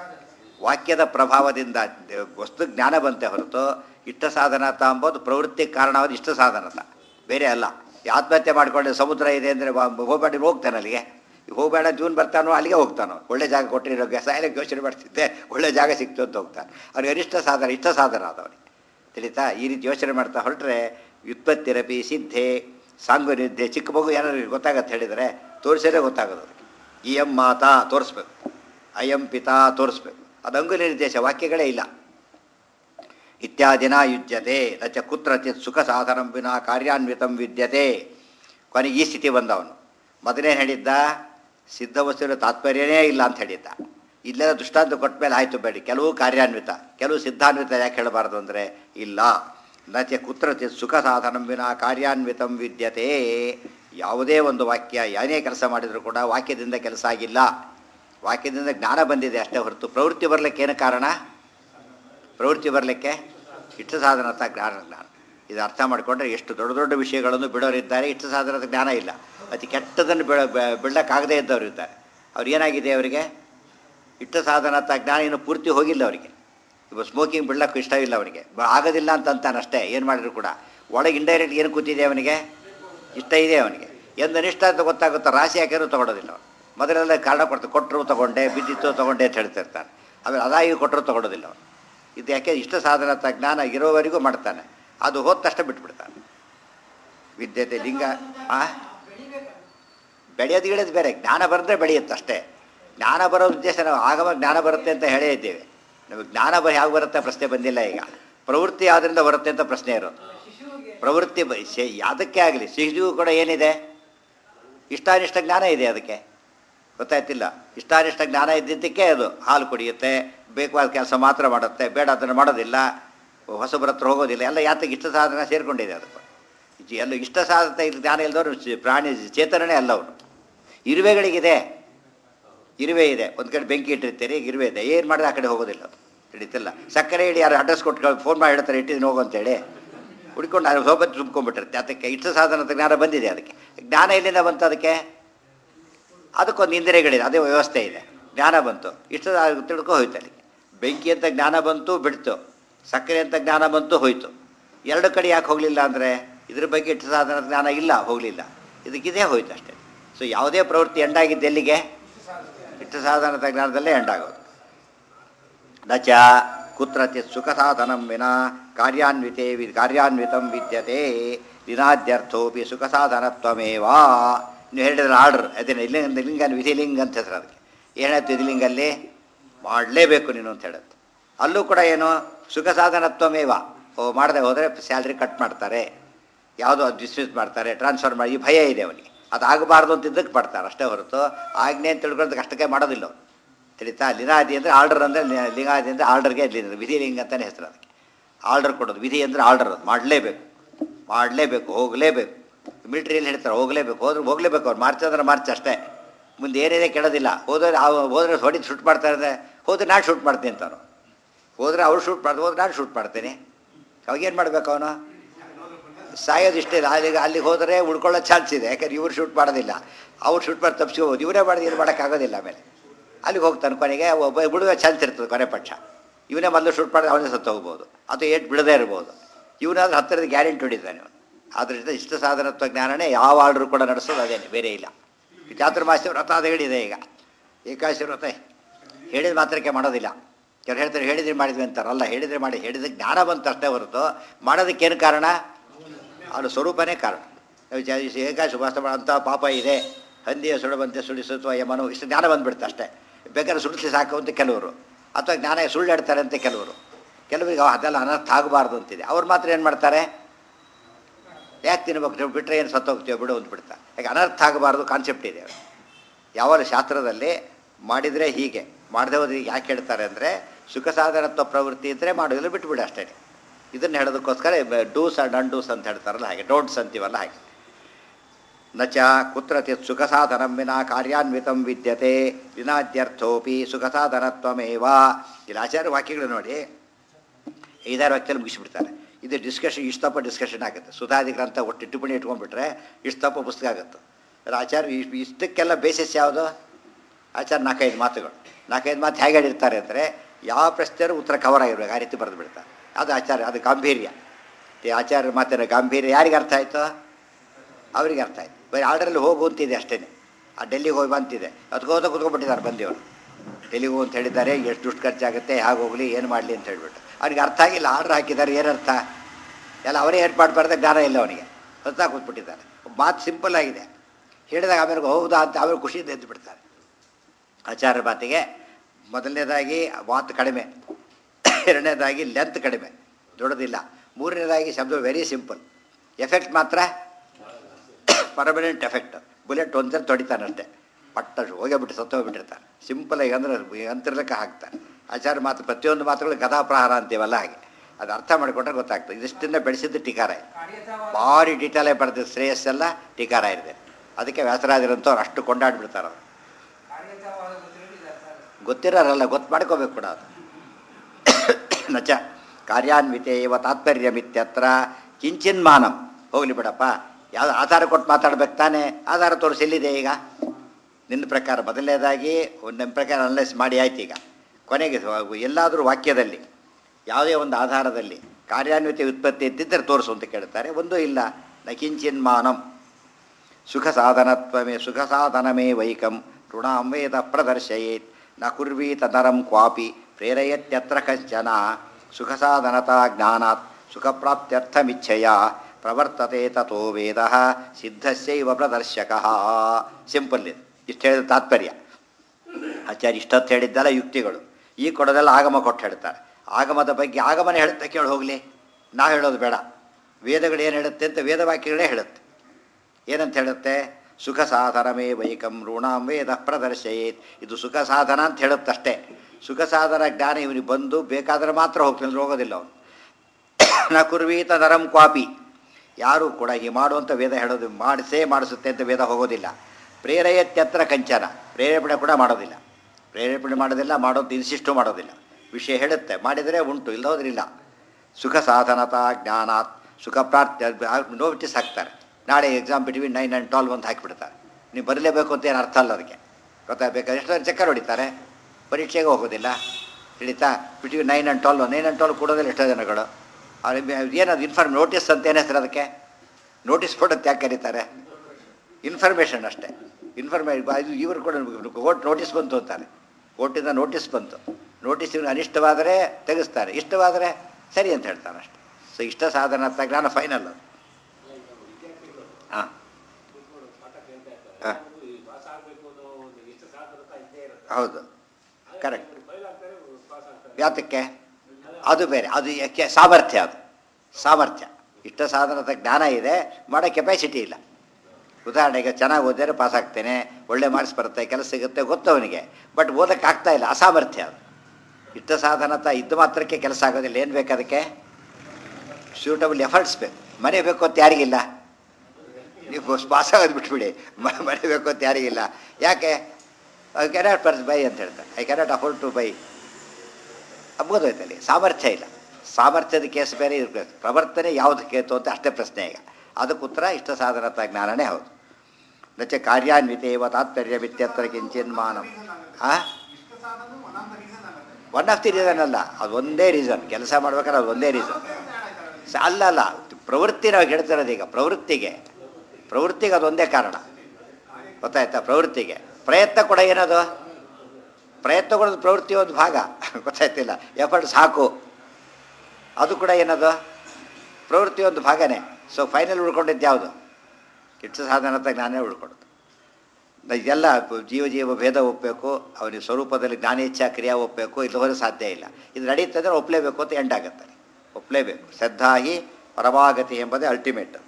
ವಾಕ್ಯದ ಪ್ರಭಾವದಿಂದ ವಸ್ತು ಜ್ಞಾನ ಬಂತೆ ಹೊರತು ಇಷ್ಟ ಸಾಧನತ ಅಂಬೋದು ಪ್ರವೃತ್ತಿ ಕಾರಣವಾದ ಇಷ್ಟ ಸಾಧನತ ಬೇರೆ ಅಲ್ಲ. ಈ ಆತ್ಮಹತ್ಯೆ ಮಾಡಿಕೊಂಡ್ರೆ ಸಮುದ್ರ ಇದೆ ಅಂದರೆ ಹೋಗಬೇಡ ಹೋಗ್ತಾನೆ ಅಲ್ಲಿಗೆ, ಹೋಗಬೇಡ ಜೂನ್ ಬರ್ತಾನೋ ಅಲ್ಲಿಗೆ ಹೋಗ್ತಾನೋ. ಒಳ್ಳೆ ಜಾಗ ಕೊಟ್ಟಿರೋ ಸಾಯಲಿಕ್ಕೆ ಯೋಚನೆ ಮಾಡ್ತಿದ್ದೆ, ಒಳ್ಳೆ ಜಾಗ ಸಿಕ್ತು ಅಂತ ಹೋಗ್ತಾನೆ. ಅವ್ರಿಗೆ ಅನಿಷ್ಟ ಸಾಧನ ಇಷ್ಟ ಸಾಧನ ಆದವನಿಗೆ ತಿಳಿತಾ. ಈ ರೀತಿ ಯೋಚನೆ ಮಾಡ್ತಾ ಹೊರಟ್ರೆ ವ್ಯುತ್ಪತ್ತಿರಪಿ ಸಿದ್ಧೆ ಸಾಂಗು ನಿದ್ದೆ. ಚಿಕ್ಕ ಮಗು ಏನಾದ್ರು ಗೊತ್ತಾಗತ್ತೆ ಹೇಳಿದರೆ ತೋರಿಸಿದ್ರೆ ಗೊತ್ತಾಗೋದು ಅದಕ್ಕೆ. ಈ ಎಂ ಮಾತಾ ತೋರಿಸ್ಬೇಕು, ಅಯಂ ಪಿತಾ ತೋರಿಸ್ಬೇಕು. ಅದು ಅಂಗು ನಿರ್ದೇಶ, ವಾಕ್ಯಗಳೇ ಇಲ್ಲ. ಇತ್ಯಾದಿನ ಯುಜ್ಯತೆ ನಚ ಕುತ್ರಚಿತ್ ಸುಖ ಸಾಧನಂ ವಿನಾ ಕಾರ್ಯಾನ್ವಿತಂ ವಿದ್ಯತೆ. ಕೊನೆಗೆ ಈ ಸ್ಥಿತಿ ಬಂದವನು. ಮೊದಲೇನು ಹೇಳಿದ್ದ? ಸಿದ್ಧ ವಸ್ತುವಿನ ತಾತ್ಪರ್ಯನೇ ಇಲ್ಲ ಅಂತ ಹೇಳಿದ್ದ. ಇಲ್ಲೆಲ್ಲ ದೃಷ್ಟಾಂತ ಕೊಟ್ಟ ಮೇಲೆ ಆಯಿತು ಬೇಡಿ, ಕೆಲವು ಕಾರ್ಯಾನ್ವಿತ, ಕೆಲವು ಸಿದ್ಧಾನ್ವಿತ. ಯಾಕೆ ಹೇಳಬಾರ್ದು ಅಂದರೆ ಇಲ್ಲ. ನಚ ಕುತ್ರಚಿತ್ ಸುಖ ಸಾಧನಂ ವಿನಾ ಕಾರ್ಯಾನ್ವಿತಂ ವಿದ್ಯತೆ. ಯಾವುದೇ ಒಂದು ವಾಕ್ಯ ಏನೇ ಕೆಲಸ ಮಾಡಿದರೂ ಕೂಡ ವಾಕ್ಯದಿಂದ ಕೆಲಸ ಆಗಿಲ್ಲ. ವಾಕ್ಯದಿಂದ ಜ್ಞಾನ ಬಂದಿದೆ ಅಷ್ಟೇ ಹೊರತು ಪ್ರವೃತ್ತಿ ಬರಲಿಕ್ಕೆ ಏನು ಕಾರಣ? ಪ್ರವೃತ್ತಿ ಬರಲಿಕ್ಕೆ ಇಷ್ಟ ಸಾಧನತ ಜ್ಞಾನ ಜ್ಞಾನ ಇದು ಅರ್ಥ ಮಾಡಿಕೊಂಡ್ರೆ ಎಷ್ಟು ದೊಡ್ಡ ದೊಡ್ಡ ವಿಷಯಗಳನ್ನು ಬಿಡೋರಿದ್ದಾರೆ. ಇಷ್ಟ ಸಾಧನದ ಜ್ಞಾನ ಇಲ್ಲ, ಅತಿ ಕೆಟ್ಟದನ್ನು ಬಿಡ ಬಿಡೋಕ್ಕಾಗದೇ ಇದ್ದವರು ಇದ್ದಾರೆ. ಅವ್ರು ಏನಾಗಿದೆ? ಅವರಿಗೆ ಇಷ್ಟ ಸಾಧನತ ಜ್ಞಾನ ಇನ್ನೂ ಪೂರ್ತಿ ಹೋಗಿಲ್ಲ ಅವರಿಗೆ. ಇವಾಗ ಸ್ಮೋಕಿಂಗ್ ಬಿಡ್ಲಿಕ್ಕೆ ಇಷ್ಟ ಇಲ್ಲ ಅವನಿಗೆ, ಆಗೋದಿಲ್ಲ ಅಂತ ಅಂತಾನಷ್ಟೇ. ಏನು ಮಾಡಿದ್ರು ಕೂಡ ಒಳಗೆ ಇಂಡೈರೆಕ್ಟ್ ಏನು ಕೂತಿದೆ ಅವನಿಗೆ? ಇಷ್ಟ ಇದೆ ಅವನಿಗೆ. ಎಂದು ಅನಿಷ್ಟ ಅಂತ ಗೊತ್ತಾಗುತ್ತೋ ರಾಶಿ ಹಾಕಿದ್ರು ತೊಗೊಳೋದಿಲ್ಲ ಅವನು. ಮೊದಲೆಲ್ಲ ಕಾರಣ ಕೊಡ್ತಾರೆ, ಕೊಟ್ಟರು ತೊಗೊಂಡೆ, ಬಿದ್ದಿತ್ತು ತೊಗೊಂಡೆ ಅಂತ ಹೇಳ್ತಿರ್ತಾನೆ. ಆಮೇಲೆ ಅದಾಗಿ ಕೊಟ್ಟರು ತೊಗೊಳೋದಿಲ್ಲ ಅವನು. ಇದು ಯಾಕೆ? ಇಷ್ಟ ಸಾಧನತ ಜ್ಞಾನ ಇರೋವರೆಗೂ ಮಾಡ್ತಾನೆ, ಅದು ಹೋದ ತಕ್ಷಣ ಬಿಟ್ಬಿಡ್ತಾನೆ. ವಿದ್ಯತೆ ಲಿಂಗ ಆ ಬೆಳೆಯೋದು ಗಿಡೋದು ಬೇರೆ, ಜ್ಞಾನ ಬರೆದ್ರೆ ಬೆಳೆಯುತ್ತೆ ಅಷ್ಟೇ. ಜ್ಞಾನ ಬರೋ ಉದ್ದೇಶ ನಾವು ಆಗಮ ಜ್ಞಾನ ಬರುತ್ತೆ ಅಂತ ಹೇಳೇ ಇದ್ದೇವೆ. ನಮಗೆ ಜ್ಞಾನ ಬ ಹೇಗೆ ಬರುತ್ತೆ ಪ್ರಶ್ನೆ ಬಂದಿಲ್ಲ. ಈಗ ಪ್ರವೃತ್ತಿ ಯಾವುದರಿಂದ ಬರುತ್ತೆ ಅಂತ ಪ್ರಶ್ನೆ ಇರೋದು. ಪ್ರವೃತ್ತಿ ಬ ಯಾವುದಕ್ಕೆ ಆಗಲಿ, ಶಿಶುವು ಕೂಡ ಏನಿದೆ? ಇಷ್ಟಾನಿಷ್ಟ ಜ್ಞಾನ ಇದೆ ಅದಕ್ಕೆ, ಗೊತ್ತಾಯ್ತಿಲ್ಲ. ಇಷ್ಟಾನಿಷ್ಟ ಜ್ಞಾನ ಇದ್ದಿದ್ದಕ್ಕೆ ಅದು ಹಾಲು ಕುಡಿಯುತ್ತೆ, ಬೇಕಾದ ಕೆಲಸ ಮಾತ್ರ ಮಾಡುತ್ತೆ, ಬೇಡ ಅದನ್ನು ಮಾಡೋದಿಲ್ಲ, ಹೊಸಬರ ಹತ್ರ ಹೋಗೋದಿಲ್ಲ. ಎಲ್ಲ ಯಾತಕ್ಕೆ? ಇಷ್ಟ ಸಾಧನ ಸೇರಿಕೊಂಡಿದೆ ಅದಕ್ಕೆ. ಎಲ್ಲ ಇಷ್ಟ ಸಾಧನ ಜ್ಞಾನ ಇಲ್ಲದವರು ಪ್ರಾಣಿ ಚೇತನನೇ ಅಲ್ಲ ಅವನು. ಇರುವೆಗಳಿಗಿದೆ, ಇರುವೆ ಇದೆ, ಒಂದು ಕಡೆ ಬೆಂಕಿ ಇಟ್ಟಿರ್ತೀರಿ, ಇರುವೆ ಇದೆ, ಏನು ಮಾಡಿದ್ರೆ ಆ ಕಡೆ ಹೋಗೋದಿಲ್ಲ ಅದು, ಹಿಡಿತಿಲ್ಲ. ಸಕ್ಕರೆ ಇಡಿ ಯಾರು ಅಡ್ರೆಸ್ ಕೊಟ್ಟು ಫೋನ್ ಮಾಡಿ ಹೇಳ್ತಾರೆ ಇಟ್ಟಿದ್ದೀನಿ ಹೋಗು ಅಂತೇಳಿ ಹುಡ್ಕೊಂಡು ಅದು ಸೋಬತ್ತು ತುಂಬ್ಕೊಂಡ್ಬಿಟ್ಟಿರುತ್ತೆ. ಅದಕ್ಕೆ ಇಷ್ಟ ಸಾಧನದ ಜ್ಞಾನ ಬಂದಿದೆ. ಅದಕ್ಕೆ ಜ್ಞಾನ ಎಲ್ಲಿಂದ ಬಂತು? ಅದಕ್ಕೆ ಅದಕ್ಕೊಂದು ಇಂದ್ರಿಯಗಳಿದೆ, ಅದೇ ವ್ಯವಸ್ಥೆ ಇದೆ. ಜ್ಞಾನ ಬಂತು, ಇಷ್ಟು ತಿಳ್ಕೊ ಹೋಯ್ತು. ಅಲ್ಲಿಗೆ ಬೆಂಕಿ ಅಂತ ಜ್ಞಾನ ಬಂತು, ಬಿಡ್ತು. ಸಕ್ಕರೆ ಅಂತ ಜ್ಞಾನ ಬಂತು, ಹೋಯ್ತು. ಎರಡು ಕಡೆ ಯಾಕೆ ಹೋಗಲಿಲ್ಲ ಅಂದರೆ ಇದ್ರ ಬಗ್ಗೆ ಇಷ್ಟು ಸಾಧನ ಜ್ಞಾನ ಇಲ್ಲ, ಹೋಗಲಿಲ್ಲ. ಇದಕ್ಕಿದೇ ಹೋಯ್ತು ಅಷ್ಟೇ. ಸೊ ಯಾವುದೇ ಪ್ರವೃತ್ತಿ ಎಂಡಾಗಿದ್ದು ಎಲ್ಲಿಗೆ? ಇಷ್ಟು ಸಾಧನದ ಜ್ಞಾನದಲ್ಲೇ ಎಂಡಾಗೋದು. ನಚ ಕುತ್ರಚಿ ಸುಖ ಸಾಧನಂ ವಿನಾ ಕಾರ್ಯಾನ್ವಿತೆ ವಿ ಕಾರ್ಯಾನ್ವಿತಂ ವಿದ್ಯತೆ ದಿನಾದ್ಯರ್ಥೋಪಿ ಸುಖ ಸಾಧನತ್ವಮೇವಾ. ನೀವು ಹೇಳಿದ್ರೆ ಆರ್ಡ್ರ್ ಅದೇನು ಇಲ್ಲಿಂಗ ಲಿಂಗ ವಿಧಿಲಿಂಗ ಅಂತ ಹೆಸರು ಅದಕ್ಕೆ. ಏನಾಯ್ತು ವಿಧಿಲಿಂಗಲ್ಲಿ? ಮಾಡಲೇಬೇಕು ನೀನು ಅಂತ ಹೇಳುತ್ತೆ. ಅಲ್ಲೂ ಕೂಡ ಏನು ಸುಖ ಸಾಧನತ್ವಮೇವ. ಓ ಮಾಡದೆ ಹೋದರೆ ಸ್ಯಾಲ್ರಿ ಕಟ್ ಮಾಡ್ತಾರೆ, ಯಾವುದೋ ಅದು ಡಿಸ್ಮಿಸ್ ಮಾಡ್ತಾರೆ, ಟ್ರಾನ್ಸ್ಫರ್ ಮಾಡಿ, ಈ ಭಯ ಇದೆ ಅವನಿಗೆ. ಅದು ಆಗಬಾರ್ದು ಅಂತ ಇದ್ದಕ್ಕೆ ಪಡ್ತಾರೆ ಅಷ್ಟೇ ಹೊರತು ಆಜ್ಞೆ ಅಂತ ತಿಳ್ಕೊಳ್ಳೋದಕ್ಕೆ ಅಷ್ಟಕ್ಕೆ ಮಾಡೋದಿಲ್ಲ ಅವನು. ತಿಳಿತಾ? ಲಿನಾದಿ ಅಂದರೆ ಆರ್ಡರ್ ಅಂದರೆ ಲಿಂಗಾದಿ ಅಂದರೆ ಆರ್ಡರ್ಗೆ ವಿಧಿಲಿಂಗ ಅಂತಲೇ ಹೆಸರು ಅದಕ್ಕೆ. ಆರ್ಡರ್ ಕೊಡೋದು. ವಿಧಿ ಅಂದರೆ ಆರ್ಡರ್, ಅದು ಮಾಡಲೇಬೇಕು, ಮಾಡಲೇಬೇಕು, ಹೋಗಲೇಬೇಕು. ಮಿಲಿಟ್ರಿಯಲ್ಲಿ ಹೇಳ್ತಾರೆ ಹೋಗಲೇಬೇಕು, ಹೋದ್ರೆ ಹೋಗಲೇಬೇಕು. ಅವ್ರು ಮಾರ್ಚ್ ಅಂದ್ರೆ ಮಾರ್ಚ್ ಅಷ್ಟೇ, ಮುಂದೆ ಏನೇನೇ ಕೇಳೋದಿಲ್ಲ. ಹೋದ್ರೆ ಹೋದ್ರೆ ಹೊಡಿ ಶೂಟ್ ಮಾಡ್ತಾರೆ, ಹೋದ್ರೆ ನಾನು ಶೂಟ್ ಮಾಡ್ತೀನಿ ಅಂತಾನು. ಹೋದರೆ ಅವ್ರು ಶೂಟ್ ಮಾಡ್ತಾರೆ, ಹೋದ್ರೆ ನಾನು ಶೂಟ್ ಮಾಡ್ತೀನಿ. ಅವಾಗೇನು ಮಾಡಬೇಕು ಅವನು? ಸಾಯೋದು ಇಷ್ಟೇ ಇಲ್ಲ. ಅಲ್ಲಿಗೆ ಅಲ್ಲಿಗೆ ಹೋದರೆ ಉಳ್ಕೊಳ್ಳೋ ಚಾನ್ಸ್ ಇದೆ, ಯಾಕಂದ್ರೆ ಇವ್ರು ಶೂಟ್ ಮಾಡೋದಿಲ್ಲ, ಅವ್ರು ಶೂಟ್ ಮಾಡಿ ತಪ್ಪಿಸ್ಕೋಬೋದು. ಇವರೇ ಮಾಡೋದು ಏನು ಮಾಡೋಕ್ಕಾಗೋದಿಲ್ಲ. ಆಮೇಲೆ ಅಲ್ಲಿಗೆ ಹೋಗ್ತಾನೆ, ಕೊನೆಗೆ ಒಬ್ಬ ಬಿಡುವ ಚಾನ್ಸ್ ಇರ್ತದೆ ಕೊನೆ ಪಕ್ಷ. ಇವನೇ ಮೊದಲು ಶೂಟ್ ಮಾಡಿದ್ರೆ ಅವನೇ ಸತ್ತು ಹೋಗ್ಬೋದು, ಅಥವಾ ಏಟ್ ಬಿಡದೇ ಇರ್ಬೋದು. ಇವನಾದ್ರೂ ಹತ್ತಿರದ ಗ್ಯಾರಂಟಿ ಹೊಡಿತಾನೆ ಅವನು. ಆದ್ದರಿಂದ ಇಷ್ಟ ಸಾಧನತ್ವ ಜ್ಞಾನನೇ ಯಾವ ಆರ್ಡ್ರು ಕೂಡ ನಡೆಸೋದು ಅದೇನೆ, ಬೇರೆ ಇಲ್ಲ. ಚಾತುರ್ಮಾಸ್ಯ ವ್ರತ ಅದು ಹೇಳಿದೆ. ಈಗ ಏಕಾದಶಿ ವ್ರತ ಹೇಳಿದ ಮಾತ್ರಕ್ಕೆ ಮಾಡೋದಿಲ್ಲ. ಕೆಲವು ಹೇಳ್ತಾರೆ ಹೇಳಿದ್ರೆ ಮಾಡಿದ್ವಿ ಅಂತಾರಲ್ಲ, ಹೇಳಿದರೆ ಮಾಡಿ, ಹೇಳಿದ ಜ್ಞಾನ ಬಂತು ಅಷ್ಟೇ ಹೊರತು ಮಾಡೋದಕ್ಕೇನು ಕಾರಣ? ಅವನು ಸ್ವರೂಪನೇ ಕಾರಣ. ಏಕಾದಶಿ ಉಪವಾಸ ಮಾಡೋಂಥ ಪಾಪ ಇದೆ, ಹಂದಿಯ ಸುಡಬಂತೆ ಸುಡಿಸುತ್ತೋ ಯಮನು, ಇಷ್ಟು ಜ್ಞಾನ ಬಂದುಬಿಡುತ್ತೆ ಅಷ್ಟೇ. ಬೇಕಾದ್ರೆ ಸುಡಿಸಿ ಸಾಕು ಅಂತ ಕೆಲವರು, ಅಥವಾ ಜ್ಞಾನ ಸುಳ್ಳು ಹೇಳ್ತಾರೆ ಅಂತ ಕೆಲವರು. ಕೆಲವರಿಗೆ ಅದೆಲ್ಲ ಅನರ್ಥ ಆಗಬಾರ್ದು ಅಂತಿದೆ. ಅವ್ರು ಮಾತ್ರ ಏನು ಮಾಡ್ತಾರೆ? ಯಾಕೆ ತಿನ್ಬೇಕು, ಬಿಟ್ಟರೆ ಏನು ಸತ್ತೋಗ್ತೀವೋ ಬಿಡು ಅಂತ ಬಿಡ್ತಾರೆ. ಯಾಕೆ ಅನರ್ಥ ಆಗಬಾರ್ದು ಕಾನ್ಸೆಪ್ಟ್ ಇದೆ. ಯಾವ ಶಾಸ್ತ್ರದಲ್ಲಿ ಮಾಡಿದರೆ ಹೀಗೆ, ಮಾಡದೆ ಹೋದ್ರೆ ಯಾಕೆ ಹೇಳ್ತಾರೆ ಅಂದರೆ ಸುಖ ಸಾಧನತ್ವ ಪ್ರವೃತ್ತಿ ಇದ್ದರೆ ಮಾಡೋದಿಲ್ಲ, ಬಿಟ್ಟುಬಿಡಿ ಅಷ್ಟೇ. ಇದನ್ನು ಹೇಳೋದಕ್ಕೋಸ್ಕರ ಡೂಸ್ ಆ್ಯಂಡ್ ಅನ್ಡೂಸ್ ಅಂತ ಹೇಳ್ತಾರಲ್ಲ, ಹಾಗೆ ಡೋಂಟ್ಸ್ ಅಂತೀವಲ್ಲ ಹಾಗೆ. ನಚ ಕುತ್ರಚಿತ್ ಸುಖ ಸಾಧನಂ ವಿನಾ ಕಾರ್ಯಾನ್ವಿತಂ ವಿದ್ಯತೆ ವಿನಾದ್ಯರ್ಥೋಪಿ ಸುಖ ಸಾಧನತ್ವಮೇವ. ಇಲ್ಲಿ ಆಚಾರ್ಯ ವಾಕ್ಯಗಳು ನೋಡಿ, ಐದಾರು ವಾಕ್ಯದಲ್ಲಿ ಮುಗಿಸಿಬಿಡ್ತಾರೆ. ಇದು ಡಿಸ್ಕಷನ್ ಇಷ್ಟಪ್ಪ ಡಿಸ್ಕಷನ್ ಆಗುತ್ತೆ. ಸುಧಾದಿ ಗ್ರಂಥ ಒಟ್ಟು ಟಿಪ್ಪಣಿ ಇಟ್ಕೊಂಡ್ಬಿಟ್ರೆ ಇಷ್ಟಪ್ಪ ಪುಸ್ತಕ ಆಗುತ್ತೆ. ಆಚಾರ್ಯ ಇಷ್ಟಕ್ಕೆಲ್ಲ ಬೇಸಿಸ್ ಯಾವುದು? ಆಚಾರ್ಯ ನಾಲ್ಕೈದು ಮಾತುಗಳು. ನಾಲ್ಕೈದು ಮಾತು ಹೇಗೆ ಹೇಳಿರ್ತಾರೆ ಅಂದರೆ ಯಾವ ಪ್ರಶ್ನೆಯೂ ಉತ್ತರ ಕವರ್ ಆಗಿರ್ಬೇಕು, ಆ ರೀತಿ ಬರೆದು ಬಿಡ್ತಾರೆ. ಅದು ಆಚಾರ್ಯ, ಅದು ಗಾಂಭೀರ್ಯ. ಈ ಆಚಾರ್ಯ ಮಾತಿನ ಗಾಂಭೀರ್ಯ ಯಾರಿಗೆ ಅರ್ಥ ಆಯಿತು? ಅವರಿಗೆ ಅರ್ಥ ಆಯ್ತು. ಬರೀ ಆರ್ಡ್ರಲ್ಲಿ ಹೋಗು ಅಂತಿದೆ ಅಷ್ಟೇ. ಆ ಡೆಲ್ಲಿಗೆ ಹೋಗಿ ಬಂತಿದೆ, ಅದಕ್ಕೆ ಹೋದ ಕುತ್ಕೊಂಡ್ಬಿಟ್ಟಿದ್ದಾರೆ ಬಂದಿವರು. ಡೆಲ್ಲಿಗೆ ಹೋಗಿ ಅಂತ ಹೇಳಿದ್ದಾರೆ, ಎಷ್ಟು ದುಡ್ಡು ಖರ್ಚಾಗುತ್ತೆ, ಹೇಗೆ ಹೋಗಲಿ, ಏನು ಮಾಡಲಿ ಅಂತ ಹೇಳ್ಬಿಟ್ಟು ಅವ್ರಿಗೆ ಅರ್ಥ ಆಗಿಲ್ಲ. ಆರ್ಡ್ರ್ ಹಾಕಿದ್ದಾರೆ, ಏನರ್ಥ ಎಲ್ಲ ಅವರೇ ಏರ್ಪಾಡು ಮಾಡಿದಾಗ ಜ್ಞಾನ ಇಲ್ಲ ಅವನಿಗೆ, ಹೊಸ ಕೂತ್ಬಿಟ್ಟಿದ್ದಾರೆ. ಮಾತು ಸಿಂಪಲ್ ಆಗಿದೆ, ಹೇಳಿದಾಗ ಆಮೇಲೆ ಹೌದಾ ಅಂತ ಆಮೇಲೆ ಖುಷಿಯಿಂದ ಎದ್ದು ಬಿಡ್ತಾರೆ. ಆಚಾರ್ಯ ಮಾತಿಗೆ ಮೊದಲನೇದಾಗಿ ಮಾತು ಕಡಿಮೆ, ಎರಡನೇದಾಗಿ ಲೆಂತ್ ಕಡಿಮೆ, ದೊಡ್ಡದಿಲ್ಲ. ಮೂರನೇದಾಗಿ ಶಬ್ದ ವೆರಿ ಸಿಂಪಲ್, ಎಫೆಕ್ಟ್ ಮಾತ್ರ ಪರ್ಮನೆಂಟ್ ಎಫೆಕ್ಟ್. ಬುಲೆಟ್ ಒಂದ್ಸರಿ ತೊಡಿತಾನಷ್ಟೇ, ಪಟ್ಟ ಹೋಗಿಬಿಟ್ಟು ಸತ್ತೋಗ್ಬಿಟ್ಟಿರ್ತಾರೆ. ಸಿಂಪಲಾಗಿ ಅಂದರೆ ಅಂತರ್ಲಕ್ಕ ಹಾಕ್ತಾರೆ. ಆಚಾರ್ಯ ಮಾತು ಪ್ರತಿಯೊಂದು ಮಾತುಗಳು ಗದಾಪ್ರಹಾರ ಅಂತೀವಲ್ಲ ಹಾಗೆ. ಅದು ಅರ್ಥ ಮಾಡಿಕೊಂಡ್ರೆ ಗೊತ್ತಾಗ್ತದೆ. ಇದಿಷ್ಟನ್ನ ಬೆಳೆಸಿದ್ದು ಟೀಕಾರ ಇದೆ, ಭಾರಿ ಡೀಟೇಲಾಗಿ ಬರೆದ ಶ್ರೇಯಸ್ಸೆಲ್ಲ ಟೀಕಾರ ಇದೆ. ಅದಕ್ಕೆ ವ್ಯಾಸರಾಜರಂಥವ್ರು ಅಷ್ಟು ಕೊಂಡಾಡ್ಬಿಡ್ತಾರೆ. ಅವರು ಗೊತ್ತಿರೋರಲ್ಲ, ಗೊತ್ತು ಮಾಡ್ಕೋಬೇಕು ಕೂಡ ಅದು. ನಚ ಕಾರ್ಯಾನ್ವಿತೆ ಇವ ತಾತ್ಪರ್ಯಮಿತ್ಯತ್ರ ಕಿಂಚಿನ್ಮಾನಂ. ಹೋಗಲಿ ಬಿಡಪ್ಪ, ಯಾವುದು ಆಧಾರ ಕೊಟ್ಟು ಮಾತಾಡ್ಬೇಕು ತಾನೇ, ಆಧಾರ ತೋರಿಸಿ ಎಲ್ಲಿದೆ ಈಗ? ನಿನ್ನ ಪ್ರಕಾರ ಮೊದಲನೇದಾಗಿ ನಿಮ್ಮ ಪ್ರಕಾರ ಅನಲೈಸ್ ಮಾಡಿ ಆಯ್ತು. ಈಗ ಕೊನೆಗೆ ಎಲ್ಲಾದರೂ ವಾಕ್ಯದಲ್ಲಿ ಯಾವುದೇ ಒಂದು ಆಧಾರದಲ್ಲಿ ಕಾರ್ಯಾನ್ವಿತ ಉತ್ಪತ್ತಿ ಇದ್ದಿದ್ದರೆ ತೋರಿಸು ಅಂತ ಕೇಳ್ತಾರೆ. ಒಂದೂ ಇಲ್ಲ. ನ ಕಿಂಚಿನ್ಮಾನಂ ಸುಖ ಸಾಧನತ್ವಮೇ ಸುಖ ಸಾಧನಮೇ ವೈಕಂ ಋಣಾಂ ವೇದ ಪ್ರದರ್ಶಯೇತ್ ನ ಕುರ್ವೀತ ನರಂ ಕ್ವಾಪಿ ಪ್ರೇರಯತ್ಯತ್ರ ಕಶ್ಚನ ಸುಖ ಸಾಧನತಾ ಜ್ಞಾನಾತ್ ಸುಖಪ್ರಾಪ್ತ್ಯರ್ಥಮಿಚ್ಛಯ ಪ್ರವರ್ತತೆ ತಥೋ ವೇದ ಸಿದ್ಧಸ್ಯೈವ ಪ್ರದರ್ಶಕಃ. ಸಿಂಪಲ್ ಇದು. ಇಷ್ಟು ಹೇಳಿದ ತಾತ್ಪರ್ಯ. ಆಚಾರ್ಯ ಇಷ್ಟೊತ್ತು ಹೇಳಿದ್ದೆಲ್ಲ ಯುಕ್ತಿಗಳು. ಈ ಕೊಡೋದೆಲ್ಲ ಆಗಮ ಕೊಟ್ಟು ಹೇಳ್ತಾರೆ. ಆಗಮದ ಬಗ್ಗೆ ಆಗಮನ ಹೇಳುತ್ತೆ, ಕೇಳಿ ಹೋಗಲಿ, ನಾವು ಹೇಳೋದು ಬೇಡ. ವೇದಗಳು ಏನು ಹೇಳುತ್ತೆ ಅಂತ ವೇದವಾಕ್ಯಗಳೇ ಹೇಳುತ್ತೆ. ಏನಂತ ಹೇಳುತ್ತೆ? ಸುಖ ಸಾಧನಮೇ ವೈಕಂ ಋಣಾಂ ವೇದ ಪ್ರದರ್ಶಯೇತ್. ಇದು ಸುಖ ಸಾಧನ ಅಂತ ಹೇಳುತ್ತಷ್ಟೇ. ಸುಖ ಸಾಧನ ಜ್ಞಾನ ಇವನಿಗೆ ಬಂದು ಬೇಕಾದರೆ ಮಾತ್ರ ಹೋಗ್ತಾನೆ, ಹೋಗೋದಿಲ್ಲ ಅವನು. ನ ಕುರ್ವೀತ ನರಂ ಕ್ವಾಪಿ. ಯಾರೂ ಕೂಡ ಹೀಗೆ ಮಾಡುವಂಥ ವೇದ ಹೇಳೋದು, ಮಾಡಿಸೇ ಮಾಡಿಸುತ್ತೆ ಅಂತ ವೇದ ಹೋಗೋದಿಲ್ಲ. ಪ್ರೇರಯತ್ಯತ್ರ ಕಂಚನ, ಪ್ರೇರೇಪಣೆ ಕೂಡ ಮಾಡೋದಿಲ್ಲ. ಪ್ರೇರೇಪಣೆ ಮಾಡೋದಿಲ್ಲ, ಮಾಡೋದು ಇನ್ಸಿಸ್ಟು ಮಾಡೋದಿಲ್ಲ. ವಿಷಯ ಹೇಳುತ್ತೆ, ಮಾಡಿದರೆ ಉಂಟು, ಇಲ್ಲದೋದ್ರಿಲ್ಲ. ಸುಖ ಸಾಧನತಾ ಜ್ಞಾನಾತ್ ಸುಖ ಪ್ರಾರ್ಥ್ಯ ನೋಟಿಸ್ ಹಾಕ್ತಾರೆ. ನಾಳೆ exam between nine and twelve ಅಂತ ಹಾಕಿಬಿಡ್ತಾರೆ. ನೀವು ಬರಲೇಬೇಕು ಅಂತ ಏನು ಅರ್ಥ ಅಲ್ಲ ಅದಕ್ಕೆ. ಗೊತ್ತಾಗಬೇಕಾದ್ರೆ ಎಷ್ಟು ಚಕ್ಕರ್ ಹೊಡಿತಾರೆ, ಪರೀಕ್ಷೆಗೆ ಹೋಗೋದಿಲ್ಲ ತಿಳಿತಾ. Between nine and twelve nine and twelve ಕೊಡೋದಿಲ್ಲ ಎಷ್ಟೋ ಜನಗಳು. ಅವ್ರಿಗೆ ಏನದು ಇನ್ಫಾರ್ಮ್ ನೋಟಿಸ್ ಅಂತ ಏನು ಹೆಸರು ಅದಕ್ಕೆ? ನೋಟಿಸ್ ಕೊಡೋದು ಯಾಕೆ ಕರೀತಾರೆ? ಇನ್ಫಾರ್ಮೇಷನ್ ಅಷ್ಟೇ. ಇನ್ಫಾರ್ಮೇ ಇದು ಇವರು ಕೂಡ ಕೋರ್ಟ್ ನೋಟಿಸ್ ಬಂತು ಅಂತಾರೆ, ಕೋರ್ಟಿಂದ ನೋಟಿಸ್ ಬಂತು, ನೋಟಿಸ್ ಇವ್ರು ಅನಿಷ್ಟವಾದರೆ ತೆಗೆಸ್ತಾರೆ, ಇಷ್ಟವಾದರೆ ಸರಿ ಅಂತ ಹೇಳ್ತಾರೆ ಅಷ್ಟೆ. ಸೊ ಇಷ್ಟ ಸಾಧನ ಅಂತ ಜ್ಞಾನ ಫೈನಲ್. ಹಾಂ ಹಾಂ ಹೌದು ಕರೆಕ್ಟ್. ಯಾತಕ್ಕೆ? ಅದು ಬೇರೆ, ಅದು ಯಾಕೆ ಸಾಮರ್ಥ್ಯ, ಅದು ಸಾಮರ್ಥ್ಯ. ಇಷ್ಟ ಸಾಧನದ ಜ್ಞಾನ ಇದೆ, ಮಾಡೋ ಕೆಪಾಸಿಟಿ ಇಲ್ಲ. ಉದಾಹರಣೆಗೆ ಚೆನ್ನಾಗಿ ಓದಿದ್ರೆ ಪಾಸ್ ಆಗ್ತೇನೆ, ಒಳ್ಳೆ ಮಾರ್ಕ್ಸ್ ಬರುತ್ತೆ, ಕೆಲಸ ಸಿಗುತ್ತೆ ಗೊತ್ತು ಅವನಿಗೆ, ಬಟ್ ಓದೋಕ್ಕೆ ಆಗ್ತಾ ಇಲ್ಲ, ಅಸಾಮರ್ಥ್ಯ ಅದು. ಇಷ್ಟ ಸಾಧನತ ಇದ್ದು ಮಾತ್ರಕ್ಕೆ ಕೆಲಸ ಆಗೋದಿಲ್ಲ. ಏನು ಬೇಕು ಅದಕ್ಕೆ? ಸೂಟಬಲ್ ಎಫರ್ಟ್ಸ್ ಬೇಕು. ಮನೆ ಬೇಕು ಅಂತ ಯಾರಿಗಿಲ್ಲ? ನೀವು ಪಾಸ್ ಆಗೋದು ಬಿಟ್ಬಿಡಿ, ಮನೆ ಬೇಕು ಅಂತ ಯಾರಿಗಿಲ್ಲ. ಯಾಕೆ? ಐ ಕ್ಯಾನಾಟ್ ಪರ್ಸ್ ಬೈ ಅಂತ ಹೇಳ್ತಾರೆ, I cannot afford to buy. ಅಬ್ಬೋದೋಯ್ತಲ್ಲಿ ಸಾಮರ್ಥ್ಯ ಇಲ್ಲ. ಸಾಮರ್ಥ್ಯದ ಕೇಸ್ ಬೇರೆ ಇರಬೇಕು, ಪ್ರವರ್ತನೆ ಯಾವುದು ಕೇತು ಅಂತ ಅಷ್ಟೇ ಪ್ರಶ್ನೆ. ಈಗ ಅದಕ್ಕೆ ಉತ್ತರ ಇಷ್ಟ ಸಾಧನತ ಜ್ಞಾನನೇ ಹೌದು. ನಚ ಕಾರ್ಯಾನ್ವಿತೇವ ತಾತ್ಪರ್ಯ ವಿತ್ಯತ್ರ ಕಿಂಚಿನ್ ಮಾನಂ. ಹಾಂ ಒನ್ ಆಫ್ ದಿ ರೀಸನ್ ಅಲ್ಲ, ಅದು ಒಂದೇ ರೀಸನ್. ಕೆಲಸ ಮಾಡ್ಬೇಕಾದ್ರೆ ಅದು ಒಂದೇ ರೀಸನ್ ಅಲ್ಲ. ಅಲ್ಲ ಪ್ರವೃತ್ತಿ ನಾವು ಹೇಳ್ತಿರೋದು ಈಗ. ಪ್ರವೃತ್ತಿಗೆ ಪ್ರವೃತ್ತಿಗೆ ಅದೊಂದೇ ಕಾರಣ, ಗೊತ್ತಾಯ್ತಾ? ಪ್ರವೃತ್ತಿಗೆ ಪ್ರಯತ್ನ ಕೂಡ ಏನದು? ಪ್ರಯತ್ನ ಕೊಡೋದು ಪ್ರವೃತ್ತಿ ಒಂದು ಭಾಗ, ಗೊತ್ತಾಯ್ತಿಲ್ಲ? ಎಫರ್ಟ್ ಸಾಕು, ಅದು ಕೂಡ ಏನದು? ಪ್ರವೃತ್ತಿ ಒಂದು ಭಾಗನೇ. ಸೊ ಫೈನಲ್ ಉಳ್ಕೊಂಡಿದ್ದು ಯಾವುದು? ಇಷ್ಟ ಸಾಧನತ ಜ್ಞಾನೇ ಉಳ್ಕೊಡೋದು. ಇದೆಲ್ಲ ಜೀವ ಜೀವ ಭೇದ ಒಪ್ಪಬೇಕು, ಅವನಿಗೆ ಸ್ವರೂಪದಲ್ಲಿ ಜ್ಞಾನೇಚ್ಛಾ ಕ್ರಿಯಾ ಒಪ್ಪಬೇಕು, ಇದು ಹೋದರೆ ಸಾಧ್ಯ ಇಲ್ಲ. ಇದು ನಡೀತಂದ್ರೆ ಒಪ್ಪಲೇಬೇಕು ಅಂತ ಎಂಡ್ ಆಗುತ್ತೆ, ಒಪ್ಪಲೇಬೇಕು. ಶ್ರದ್ಧಾಹಿ ಪರಮಾಗತಿ ಎಂಬುದೇ ಅಲ್ಟಿಮೇಟ್.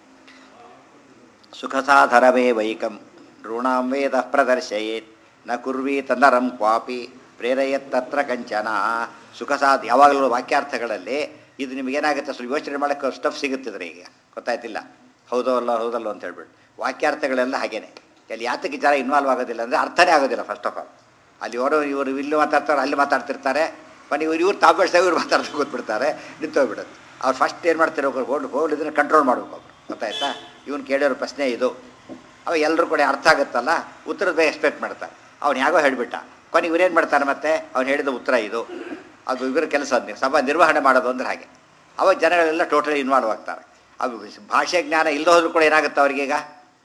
ಸುಖ ಸಾಧರವೇ ವೈಕಂ ಋಣಾಂ ವೇದ ಪ್ರದರ್ಶಯೇತ್ ನ ಕುರ್ವೀತ ನರಂ ಕ್ವಾಪಿ ಪ್ರೇರಯತ್ ತತ್ರ ಕಂಚನ. ಸುಖ ಸಾಧ ಯಾವಾಗಲೂ ವಾಕ್ಯಾರ್ಥಗಳಲ್ಲಿ ಇದು ನಿಮಗೇನಾಗುತ್ತೆ, ಸ್ವಲ್ಪ ಯೋಚನೆ ಮಾಡೋಕ್ಕೆ ಸ್ಟಫ್ ಸಿಗುತ್ತಿದ್ರೆ ಈಗ ಗೊತ್ತಾಯ್ತಿಲ್ಲ, ಹೌದೋ ಅಲ್ಲ ಹೌದಲ್ಲ ಅಂತ ಹೇಳ್ಬಿಟ್ಟು. ವಾಕ್ಯಾರ್ಥಗಳೆಲ್ಲ ಹಾಗೇನೆ. ಅಲ್ಲಿ ಯಾತಕ್ಕೆ ಜನ ಇನ್ವಾಲ್ವ್ ಆಗೋದಿಲ್ಲ ಅಂದರೆ ಅರ್ಥನೇ ಆಗೋದಿಲ್ಲ. ಫಸ್ಟ್ ಆಫ್ ಆಲ್ ಅಲ್ಲಿ ಅವರು ಇವರು ಇಲ್ಲಿ ಮಾತಾಡ್ತಾರೆ, ಅಲ್ಲಿ ಮಾತಾಡ್ತಿರ್ತಾರೆ, ಮನೆ ಇವ್ರು ಇವ್ರು ತಾಪಡಿಸ ಇವ್ರು ಮಾತಾಡ್ತಾ ಕೂತ್ಬಿಡ್ತಾರೆ, ನಿಂತೋಗ್ಬಿಡುತ್ತೆ. ಅವ್ರು ಫಸ್ಟ್ ಏನು ಮಾಡ್ತಿರೋ ಹೋಗಿ ಹೋಗಿ ಇದನ್ನು ಕಂಟ್ರೋಲ್ ಮಾಡಬೇಕು ಅವರು, ಗೊತ್ತಾಯ್ತಾ? ಇವನು ಕೇಳೋರು ಪ್ರಶ್ನೆ ಇದು, ಅವಾಗ ಎಲ್ಲರೂ ಕೂಡ ಅರ್ಥ ಆಗುತ್ತಲ್ಲ, ಉತ್ತರದ ಬಗ್ಗೆ ಎಕ್ಸ್ಪೆಕ್ಟ್ ಮಾಡ್ತಾರೆ. ಅವ್ನು ಯಾಗೋ ಹೇಳಿಬಿಟ್ಟ, ಕೊನೆಗೆ ಇವ್ರೇನು ಮಾಡ್ತಾರೆ ಮತ್ತೆ ಅವ್ನು ಹೇಳಿದ ಉತ್ತರ ಇದು, ಅದು ಇವರ ಕೆಲಸ ಅದು ಸಭಾ ನಿರ್ವಹಣೆ ಮಾಡೋದು ಅಂದರೆ ಹಾಗೆ. ಅವಾಗ ಜನಗಳೆಲ್ಲ ಟೋಟಲಿ ಇನ್ವಾಲ್ವ್ ಆಗ್ತಾರೆ. ಅದು ಭಾಷೆ ಜ್ಞಾನ ಇಲ್ಲದೆ ಹೋದ್ರೂ ಕೂಡ ಏನಾಗುತ್ತೆ ಅವ್ರಿಗೀಗ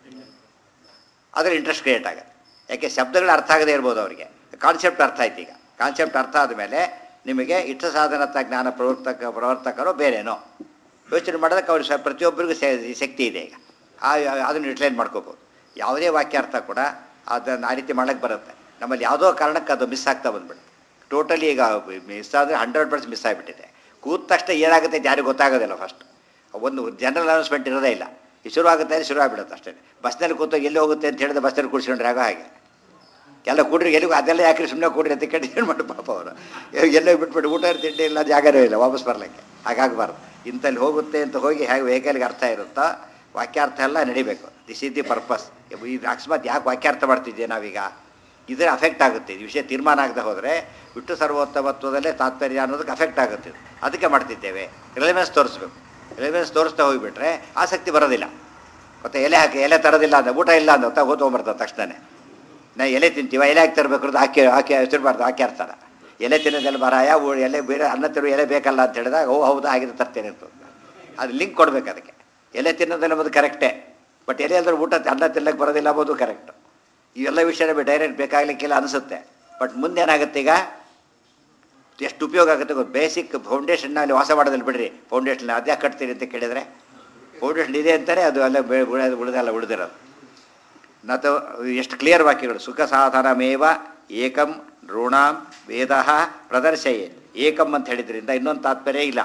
ಅದರ ಇಂಟ್ರೆಸ್ಟ್ ಕ್ರಿಯೇಟ್ ಆಗುತ್ತೆ. ಯಾಕೆ ಶಬ್ದಗಳು ಅರ್ಥ ಆಗದೇ ಇರ್ಬೋದು ಅವರಿಗೆ, ಕಾನ್ಸೆಪ್ಟ್ ಅರ್ಥ ಆಯ್ತು. ಈಗ ಕಾನ್ಸೆಪ್ಟ್ ಅರ್ಥ ಆದಮೇಲೆ ನಿಮಗೆ ಇಷ್ಟ ಸಾಧನತ ಜ್ಞಾನ ಪ್ರವರ್ತಕ ಪ್ರವರ್ತಕರು ಬೇರೇನೋ ಯೋಚನೆ ಮಾಡೋದಕ್ಕೆ ಅವ್ರಿಗೆ ಸ ಪ್ರತಿಯೊಬ್ಬರಿಗೂ ಶಕ್ತಿ ಇದೆ. ಈಗ ಆ ಅದನ್ನು ರಿಟ್ಲೈನ್ ಮಾಡ್ಕೋಬೋದು. ಯಾವುದೇ ವಾಕ್ಯಾರ್ಥ ಕೂಡ ಅದನ್ನು ಆ ರೀತಿ ಮಾಡೋಕ್ಕೆ ಬರುತ್ತೆ. ನಮ್ಮಲ್ಲಿ ಯಾವುದೋ ಕಾರಣಕ್ಕೆ ಅದು ಮಿಸ್ ಆಗ್ತಾ ಬಂದ್ಬಿಡುತ್ತೆ. ಟೋಟಲಿ ಈಗ ಮಿಸ್ ಆದರೆ ಹಂಡ್ರೆಡ್ ಪರ್ಸೆಂಟ್ ಮಿಸ್ ಆಗಿಬಿಟ್ಟಿದೆ. ಕೂತ ತಕ್ಷಣ ಏನಾಗುತ್ತೆ ಅಂತ ಯಾರಿಗೂ ಗೊತ್ತಾಗೋದಿಲ್ಲ. ಫಸ್ಟ್ ಒಂದು ಜನರಲ್ ಅನೌನ್ಸ್ಮೆಂಟ್ ಇರೋದೇ ಇಲ್ಲ, ಈ ಶುರು ಆಗುತ್ತೆ ಅಂದರೆ ಶುರು ಆಗಿಬಿಡುತ್ತೆ ಅಷ್ಟೇ. ಬಸ್ನಲ್ಲಿ ಕೂತು ಎಲ್ಲಿ ಹೋಗುತ್ತೆ ಅಂತ ಹೇಳಿದ್ರೆ ಬಸ್ನಲ್ಲಿ ಕೂಡಿಸ್ಕೊಂಡ್ರೆ ಆಗೋ ಹಾಗೆ ಎಲ್ಲ ಕೂಡ್ರಿ ಎಲ್ಲಿಗೂ ಅದೆಲ್ಲ ಯಾಕೆ ಸುಮ್ಮನೆ ಕೂಡ್ರಿ ಅಂತ ಕೇಳಿ ಏನು ಮಾಡಿ ಪಾಪ ಅವರು ಎಲ್ಲೋ ಬಿಟ್ಬಿಟ್ಟು ಊಟ ತಿಂಡಿ ಇಲ್ಲ, ಜಾಗನೇ ಇಲ್ಲ ವಾಪಸ್ ಬರಲಿಕ್ಕೆ. ಹಾಗಾಗಬಾರ್ದು. ಇಂಥಲ್ಲಿ ಹೋಗುತ್ತೆ ಅಂತ ಹೋಗಿ ಹೇಗೆ ವೆಹಿಕಲ್ಗೆ ಅರ್ಥ ಇರುತ್ತೋ ವಾಕ್ಯಾರ್ಥ ಎಲ್ಲ ನಡಿಬೇಕು. This is the purpose. ಇದು ಅಕಸ್ಮಾತ್ ಯಾಕೆ ವಾಕ್ಯಾರ್ಥ ಮಾಡ್ತಿದ್ದೆ ನಾವೀಗ, ಇದ್ರೆ ಅಫೆಕ್ಟ್ ಆಗುತ್ತೆ. ಈ ವಿಷಯ ತೀರ್ಮಾನ ಆಗದೆ ಹೋದರೆ ವಿಷ್ಣು ಸರ್ವೋತ್ತಮತ್ವದಲ್ಲೇ ತಾತ್ಪರ್ಯ ಅನ್ನೋದಕ್ಕೆ ಅಫೆಕ್ಟ್ ಆಗುತ್ತೆ. ಅದಕ್ಕೆ ಮಾಡ್ತಿದ್ದೇವೆ. ರಿಲೆವೆನ್ಸ್ ತೋರಿಸ್ಬೇಕು. ರಿಲೆವೆನ್ಸ್ ತೋರಿಸ್ತಾ ಹೋಗಿಬಿಟ್ರೆ ಆಸಕ್ತಿ ಬರೋದಿಲ್ಲ. ಮತ್ತು ಎಲೆ ಹಾಕಿ ಎಲೆ ತರೋದಿಲ್ಲ ಅಂದ ಊಟ ಇಲ್ಲ ಅಂದ ತ ಹೋಗ್ಬರ್ತದೆ ತಕ್ಷಣವೇ. ನಾ ಎಲೆ ತಿಂತೀವ, ಎಲೆ ಹಾಕಿ ತರಬೇಕು ಅಂತ ಹಾಕಿ ಹಾಕಿ ತಿರ್ಬಾರ್ದು, ಹಾಕಿ ಆಡ್ತಾರೆ. ಎಲೆ ತಿನ್ನೋದೆಲ್ಲ ಬರಾಯ ಎಲೆ ಬೇರೆ ಅನ್ನ ತಿರು ಎಲೆ ಬೇಕಲ್ಲ ಅಂತ ಹೇಳಿದಾಗ ಓ ಹೌದಾ ಹಾಗೆ ತರ್ತೇನೆ ಅಂತ ಅದು ಲಿಂಕ್ ಕೊಡಬೇಕು ಅದಕ್ಕೆ. ಎಲೆ ತಿನ್ನೋದೆಲ್ಲ ಅನ್ನೋದು ಕರೆಕ್ಟೇ, ಬಟ್ ಎಲೆ ಅಂದ್ರೆ ಊಟ ಅನ್ನ ತಿನ್ನಕ್ಕೆ ಬರೋದಿಲ್ಲ ಅಂಬೋದು ಕರೆಕ್ಟು. ಇವೆಲ್ಲ ವಿಷಯನೇ ಡೈರೆಕ್ಟ್ ಬೇಕಾಗಲಿಕ್ಕಿಲ್ಲ ಅನಿಸುತ್ತೆ. ಬಟ್ ಮುಂದೆ ಏನಾಗುತ್ತೆ, ಈಗ ಎಷ್ಟು ಉಪಯೋಗ ಆಗುತ್ತೆ ಗೊತ್ತು. ಬೇಸಿಕ್ ಫೌಂಡೇಶನ್ನಲ್ಲಿ ವಾಸ ಮಾಡೋದಲ್ಲಿ ಬಿಡ್ರಿ, ಫೌಂಡೇಶನ್ ಅದೇ ಕಟ್ತೀರಿ ಅಂತ ಕೇಳಿದರೆ ಫೌಂಡೇಶನ್ ಇದೆ ಅಂತಾರೆ, ಅದು ಅಲ್ಲೇ ಉಳಿದ ಉಳಿದಲ್ಲ ಉಳಿದಿರೋದು. ನತು ಎಷ್ಟು ಕ್ಲಿಯರ್ ವಾಕ್ಯಗಳು. ಸುಖ ಸಾಧನಮೇವ ಏಕಂ ಋಣಾಂ ವೇದ ಪ್ರದರ್ಶಯೇ. ಏಕಂ ಅಂತ ಹೇಳಿದ್ರಿಂದ ಇನ್ನೊಂದು ತಾತ್ಪರ್ಯ ಇಲ್ಲ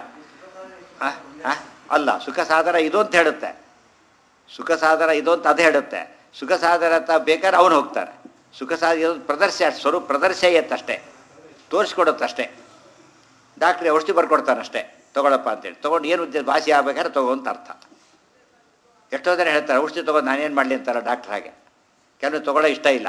ಅಲ್ಲ. ಸುಖ ಸಾಧನ ಇದು ಅಂತ ಹೇಳುತ್ತೆ, ಸುಖ ಸಾಧನ ಇದು ಅಂತ ಅದು ಹೇಳುತ್ತೆ. ಸುಖ ಸಾಧನ ಅಂತ ಬೇಕಾದ್ರೆ ಅವನು ಹೋಗ್ತಾರೆ. ಸುಖ ಸಾಧನ ಪ್ರದರ್ಶ ಸ್ವರೂಪ ಪ್ರದರ್ಶಯತ್ತಷ್ಟೇ, ತೋರಿಸ್ಕೊಡುತ್ತಷ್ಟೇ. ಡಾಕ್ಟ್ರಿ ಔಷಧಿ ಬರ್ಕೊಡ್ತಾನಷ್ಟೇ, ತೊಗೊಳಪ್ಪ ಅಂತೇಳಿ. ತೊಗೊಂಡು ಏನು ಉದ್ದೇಶ ಭಾಷೆ ಆಗ್ಬೇಕಾದ್ರೆ ತೊಗೋ ಅಂತ ಅರ್ಥ. ಎಷ್ಟೋ ಜನ ಹೇಳ್ತಾರೆ ಔಷಧಿ ತೊಗೊಂಡು ನಾನೇನು ಮಾಡಲಿ ಅಂತಾರೆ ಡಾಕ್ಟ್ರ್. ಹಾಗೆ ಕೆಲವು ತೊಗೊಳ್ಳೋ ಇಷ್ಟ ಇಲ್ಲ,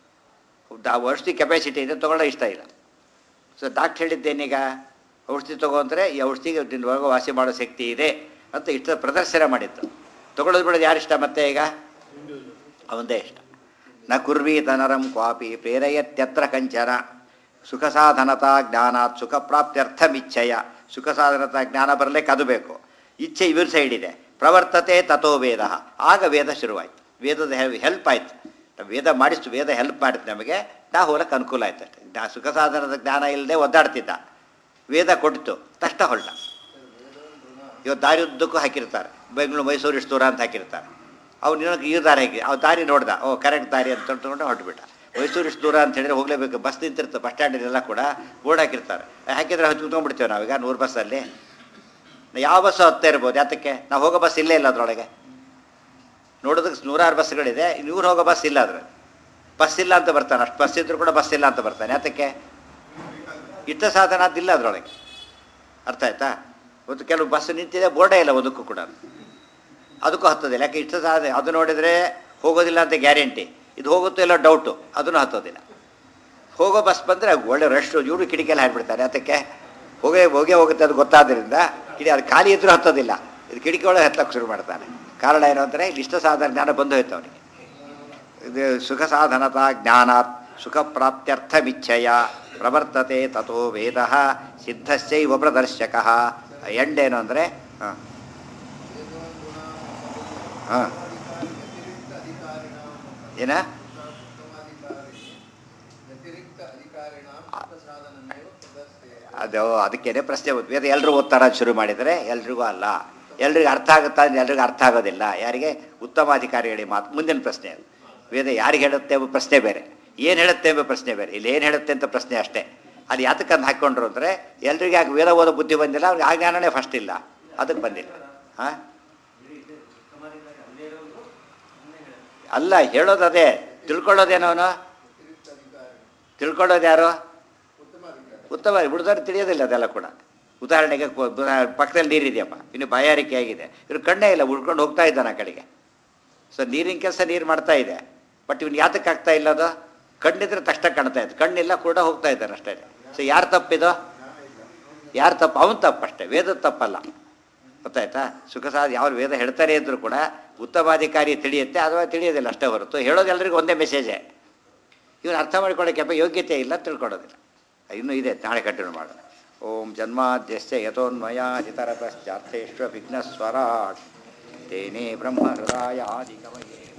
ಔಷಧಿ ಕೆಪಾಸಿಟಿ ಇದೆ, ತೊಗೊಳ್ಳೋ ಇಷ್ಟ ಇಲ್ಲ. ಸೊ ಡಾಕ್ಟ್ರ್ ಹೇಳಿದ್ದೇನೀಗ, ಔಷಧಿ ತೊಗೊಂಡ್ರೆ ಈ ಔಷಧಿಗೆ ನಿನ್ನ ವಾಸಿ ಮಾಡೋ ಶಕ್ತಿ ಇದೆ ಅಂತ ಇಷ್ಟ ಪ್ರದರ್ಶನ ಮಾಡಿತ್ತು. ತೊಗೊಳ್ಳೋದು ಬಿಡೋದು ಯಾರು ಇಷ್ಟ ಮತ್ತೆ ಈಗ? ಅವಂದೇ ಇಷ್ಟ. ನ ಕುರ್ವೀತ ನರಂ ಕ್ವಾಪಿ ಪ್ರೇರಯತ್ಯತ್ರ ಕಂಚನ ಸುಖ ಸಾಧನತಾ ಜ್ಞಾನಾತ್ ಸುಖ ಪ್ರಾಪ್ತ್ಯರ್ಥಮಿಚ್ಛಯ. ಸುಖ ಸಾಧನತಾ ಜ್ಞಾನ ಬರಲಿಕ್ಕೆ ಅದು ಬೇಕು. ಇಚ್ಛೆ ಇವ್ರ ಸೈಡ್ ಇದೆ. ಪ್ರವರ್ತತೆ ತಥೋ ವೇದ, ಆಗ ವೇದ ಶುರುವಾಯಿತು. ವೇದದ ಹೆಲ್ಪ್ ಆಯ್ತು. ವೇದ ಮಾಡಿಸ್ತು, ವೇದ ಹೆಲ್ಪ್ ಮಾಡಿತ್ತು ನಮಗೆ, ನಾ ಹೋಲಕ್ಕೆ ಅನುಕೂಲ ಆಯ್ತು ಅಷ್ಟೇ. ನಾ ಸುಖ ಸಾಧನದ ಜ್ಞಾನ ಇಲ್ಲದೆ ಒದ್ದಾಡ್ತಿದ್ದ, ವೇದ ಕೊಟ್ಟಿತು ತಕ್ಷಣ ಹೊರಟ. ಇವತ್ತು ದಾರಿ ಉದ್ದಕ್ಕೂ ಹಾಕಿರ್ತಾರೆ, ಬೆಂಗಳೂರು ಮೈಸೂರು ಇಷ್ಟು ದೂರ ಅಂತ ಹಾಕಿರ್ತಾರೆ. ಅವ್ನು ಇನ್ನೊಂದು ಈ ದಾರಿ ಹಾಕಿ ಅವ್ನು ದಾರಿ ನೋಡ್ದ, ಓ ಕರೆಕ್ಟ್ ದಾರಿ ಅಂತ ತೊಗೊಂಡು ಹೊರಟುಬಿಟ್ಟ. ಮೈಸೂರು ಇಷ್ಟು ದೂರ ಅಂತ ಹೇಳಿದ್ರೆ ಹೋಗಲೇಬೇಕು, ಬಸ್ ನಿಂತಿರ್ತದೆ, ಬಸ್ ಸ್ಟ್ಯಾಂಡಲ್ಲೆಲ್ಲ ಕೂಡ ಬೋರ್ಡ್ ಹಾಕಿರ್ತಾರೆ. ಹಾಕಿದ್ರೆ ಹತ್ಕೊಂಡ್ಬಿಡ್ತೇವೆ ನಾವೀಗ ನೂರು ಬಸ್ಸಲ್ಲಿ. ಯಾವ ಬಸ್ಸು ಹತ್ತೇ ಇರ್ಬೋದು, ಯಾತಕ್ಕೆ ನಾವು ಹೋಗೋ ಬಸ್ ಇಲ್ಲೇ ಇಲ್ಲ ಅದರೊಳಗೆ. ನೋಡೋದಕ್ಕೆ ನೂರಾರು ಬಸ್ಗಳಿದೆ, ಇವ್ರು ಹೋಗೋ ಬಸ್ ಇಲ್ಲ ಅದ್ರ. ಬಸ್ ಇಲ್ಲ ಅಂತ ಬರ್ತಾನೆ, ಅಷ್ಟು ಬಸ್ ಇದ್ರೂ ಕೂಡ ಬಸ್ ಇಲ್ಲ ಅಂತ ಬರ್ತಾನೆ. ಯಾತಕ್ಕೆ? ಇಷ್ಟ ಸಾಧನ ಅದಿಲ್ಲ ಅದರೊಳಗೆ. ಅರ್ಥ ಆಯ್ತಾ? ಒಂದು ಕೆಲವು ಬಸ್ ನಿಂತಿದೆ, ಬೋರ್ಡೇ ಇಲ್ಲ ಒಂದಕ್ಕೂ ಕೂಡ, ಅದಕ್ಕೂ ಹತ್ತೋದಿಲ್ಲ. ಯಾಕೆ? ಇಷ್ಟ ಸಾಧನೆ ಅದು ನೋಡಿದರೆ ಹೋಗೋದಿಲ್ಲ ಅಂತ ಗ್ಯಾರಂಟಿ, ಇದು ಹೋಗುತ್ತೋ ಇಲ್ಲ ಡೌಟು, ಅದನ್ನು ಹತ್ತೋದಿಲ್ಲ. ಹೋಗೋ ಬಸ್ ಬಂದರೆ ಒಳ್ಳೆ ರಶ್, ಇವರು ಕಿಟಕಿಯಲ್ಲಿ ಹಾಡ್ಬಿಡ್ತಾರೆ. ಅದಕ್ಕೆ ಹೋಗೇ ಹೋಗೇ ಹೋಗುತ್ತೆ ಅದು ಗೊತ್ತಾದ್ದರಿಂದ ಕಿಡಿ ಅದು ಖಾಲಿ ಇದ್ರೂ ಹತ್ತೋದಿಲ್ಲ, ಇದು ಕಿಟಕಿ ಒಳಗೆ ಹತ್ತಕ್ಕೆ ಶುರು ಮಾಡ್ತಾನೆ. ಕಾರಣ ಏನು ಅಂದರೆ ಇಲ್ಲಿ ಇಷ್ಟ ಸಾಧನ ಜ್ಞಾನ ಬಂದು ಹೋಯ್ತು ಅವನಿಗೆ. ಇದು ಸುಖ ಸಾಧನತಾ ಜ್ಞಾನಾತ್ ಸುಖ ಪ್ರಾಪ್ತ್ಯರ್ಥಮಿಚ್ಛಯ ಪ್ರವರ್ತತೆ ತಥೋ ವೇದ ಸಿದ್ಧಶ್ಚೈವ ಪ್ರದರ್ಶಕ. ಎಂಡೇನು ಅಂದರೆ ಹಾಂ ಹಾಂ ಏನ ಅದು ಅದಕ್ಕೇನೆ ಪ್ರಶ್ನೆ. ವೇದ ಎಲ್ಲರೂ ಓದ್ತಾರ ಶುರು ಮಾಡಿದರೆ ಎಲ್ರಿಗೂ ಅಲ್ಲ, ಎಲ್ರಿಗೂ ಅರ್ಥ ಆಗುತ್ತಾ ಅಂದ್ರೆ ಎಲ್ರಿಗೂ ಅರ್ಥ ಆಗೋದಿಲ್ಲ. ಯಾರಿಗೆ? ಉತ್ತಮಾಧಿಕಾರಿಗಳಿಗೆ ಮಾತು. ಮುಂದಿನ ಪ್ರಶ್ನೆ ಅದು. ವೇದ ಯಾರಿಗೆ ಹೇಳುತ್ತೆ ಎಂಬ ಪ್ರಶ್ನೆ ಬೇರೆ, ಏನು ಹೇಳುತ್ತೆ ಎಂಬ ಪ್ರಶ್ನೆ ಬೇರೆ. ಇಲ್ಲಿ ಏನು ಹೇಳುತ್ತೆ ಅಂತ ಪ್ರಶ್ನೆ ಅಷ್ಟೇ. ಅಲ್ಲಿ ಯಾತಕ್ಕಂದು ಹಾಕ್ಕೊಂಡ್ರು ಅಂದರೆ ಎಲ್ರಿಗೆ ಯಾಕೆ ವೇದ ಓದೋ ಬುದ್ಧಿ ಬಂದಿಲ್ಲ, ಅವ್ರಿಗೆ ಆ ಜ್ಞಾನನೇ ಫಸ್ಟ್ ಇಲ್ಲ, ಅದಕ್ಕೆ ಬಂದಿಲ್ಲ. ಹಾಂ ಅಲ್ಲ, ಹೇಳೋದು ಅದೇ, ತಿಳ್ಕೊಳ್ಳೋದೇನವನು ತಿಳ್ಕೊಳ್ಳೋದು ಯಾರು? ಉತ್ತಮ. ಬಿಡ್ದವ್ರು ತಿಳಿಯೋದಿಲ್ಲ ಅದೆಲ್ಲ ಕೂಡ. ಉದಾಹರಣೆಗೆ ಪಕ್ಕದಲ್ಲಿ ನೀರಿದೆಯಪ್ಪ, ಇನ್ನು ಬಾಯಾರಿಕೆ ಆಗಿದೆ, ಇವ್ರು ಕಣ್ಣೇ ಇಲ್ಲ, ಉಳ್ಕೊಂಡು ಹೋಗ್ತಾ ಇದ್ದಾನೆ ಆ ಕಡೆಗೆ. ಸೊ ನೀರಿನ ಕೆಲಸ ನೀರು ಮಾಡ್ತಾ ಇದೆ, ಬಟ್ ಇವ್ನು ಯಾತಕ್ಕೆ ಆಗ್ತಾ ಇಲ್ಲ? ಅದು ಕಣ್ಣಿದ್ರೆ ತಕ್ಷಣ ಕಾಣ್ತಾ ಇತ್ತು, ಕಣ್ಣಿಲ್ಲ ಕೂಡ ಹೋಗ್ತಾ ಇದ್ದಾನೆ ಅಷ್ಟೇ. ಸೊ ಯಾರು ತಪ್ಪಿದು? ಯಾರು ತಪ್ಪು? ಅವನು ತಪ್ಪು ಅಷ್ಟೇ, ವೇದದ ತಪ್ಪಲ್ಲ. ಗೊತ್ತಾಯ್ತಾ? ಸುಖ ಸಾಧ ಯಾವ ವೇದ ಹೇಳ್ತಾರೆ ಇದ್ರೂ ಕೂಡ ಉತ್ತಮಾಧಿಕಾರಿ ತಿಳಿಯುತ್ತೆ ಅಥವಾ ತಿಳಿಯೋದಿಲ್ಲ ಅಷ್ಟೇ ಹೊರತು ಹೇಳೋದು ಎಲ್ರಿಗೂ ಒಂದೇ ಮೆಸೇಜೇ. ಇವನು ಅರ್ಥ ಮಾಡ್ಕೊಳ್ಳೋಕೆ ಯೋಗ್ಯತೆ ಇಲ್ಲ, ತಿಳ್ಕೊಳ್ಳೋದಿಲ್ಲ. ಇನ್ನೂ ಇದೆ, ನಾಳೆ ಕಂಟಿನ್ಯೂ ಮಾಡೋಣ. ಓಂ ಜನ್ಮಾದ್ಯಸ್ಯ ಯತೋನ್ಮಯಾದಿತರತಶ್ಚಾರ್ಥೇಶ್ವ ವಿಘ್ನಸ್ವರಾಟ್ ತೇನೇ ಬ್ರಹ್ಮ ಹೃದಯ ಆದಿ ಕವಯೇ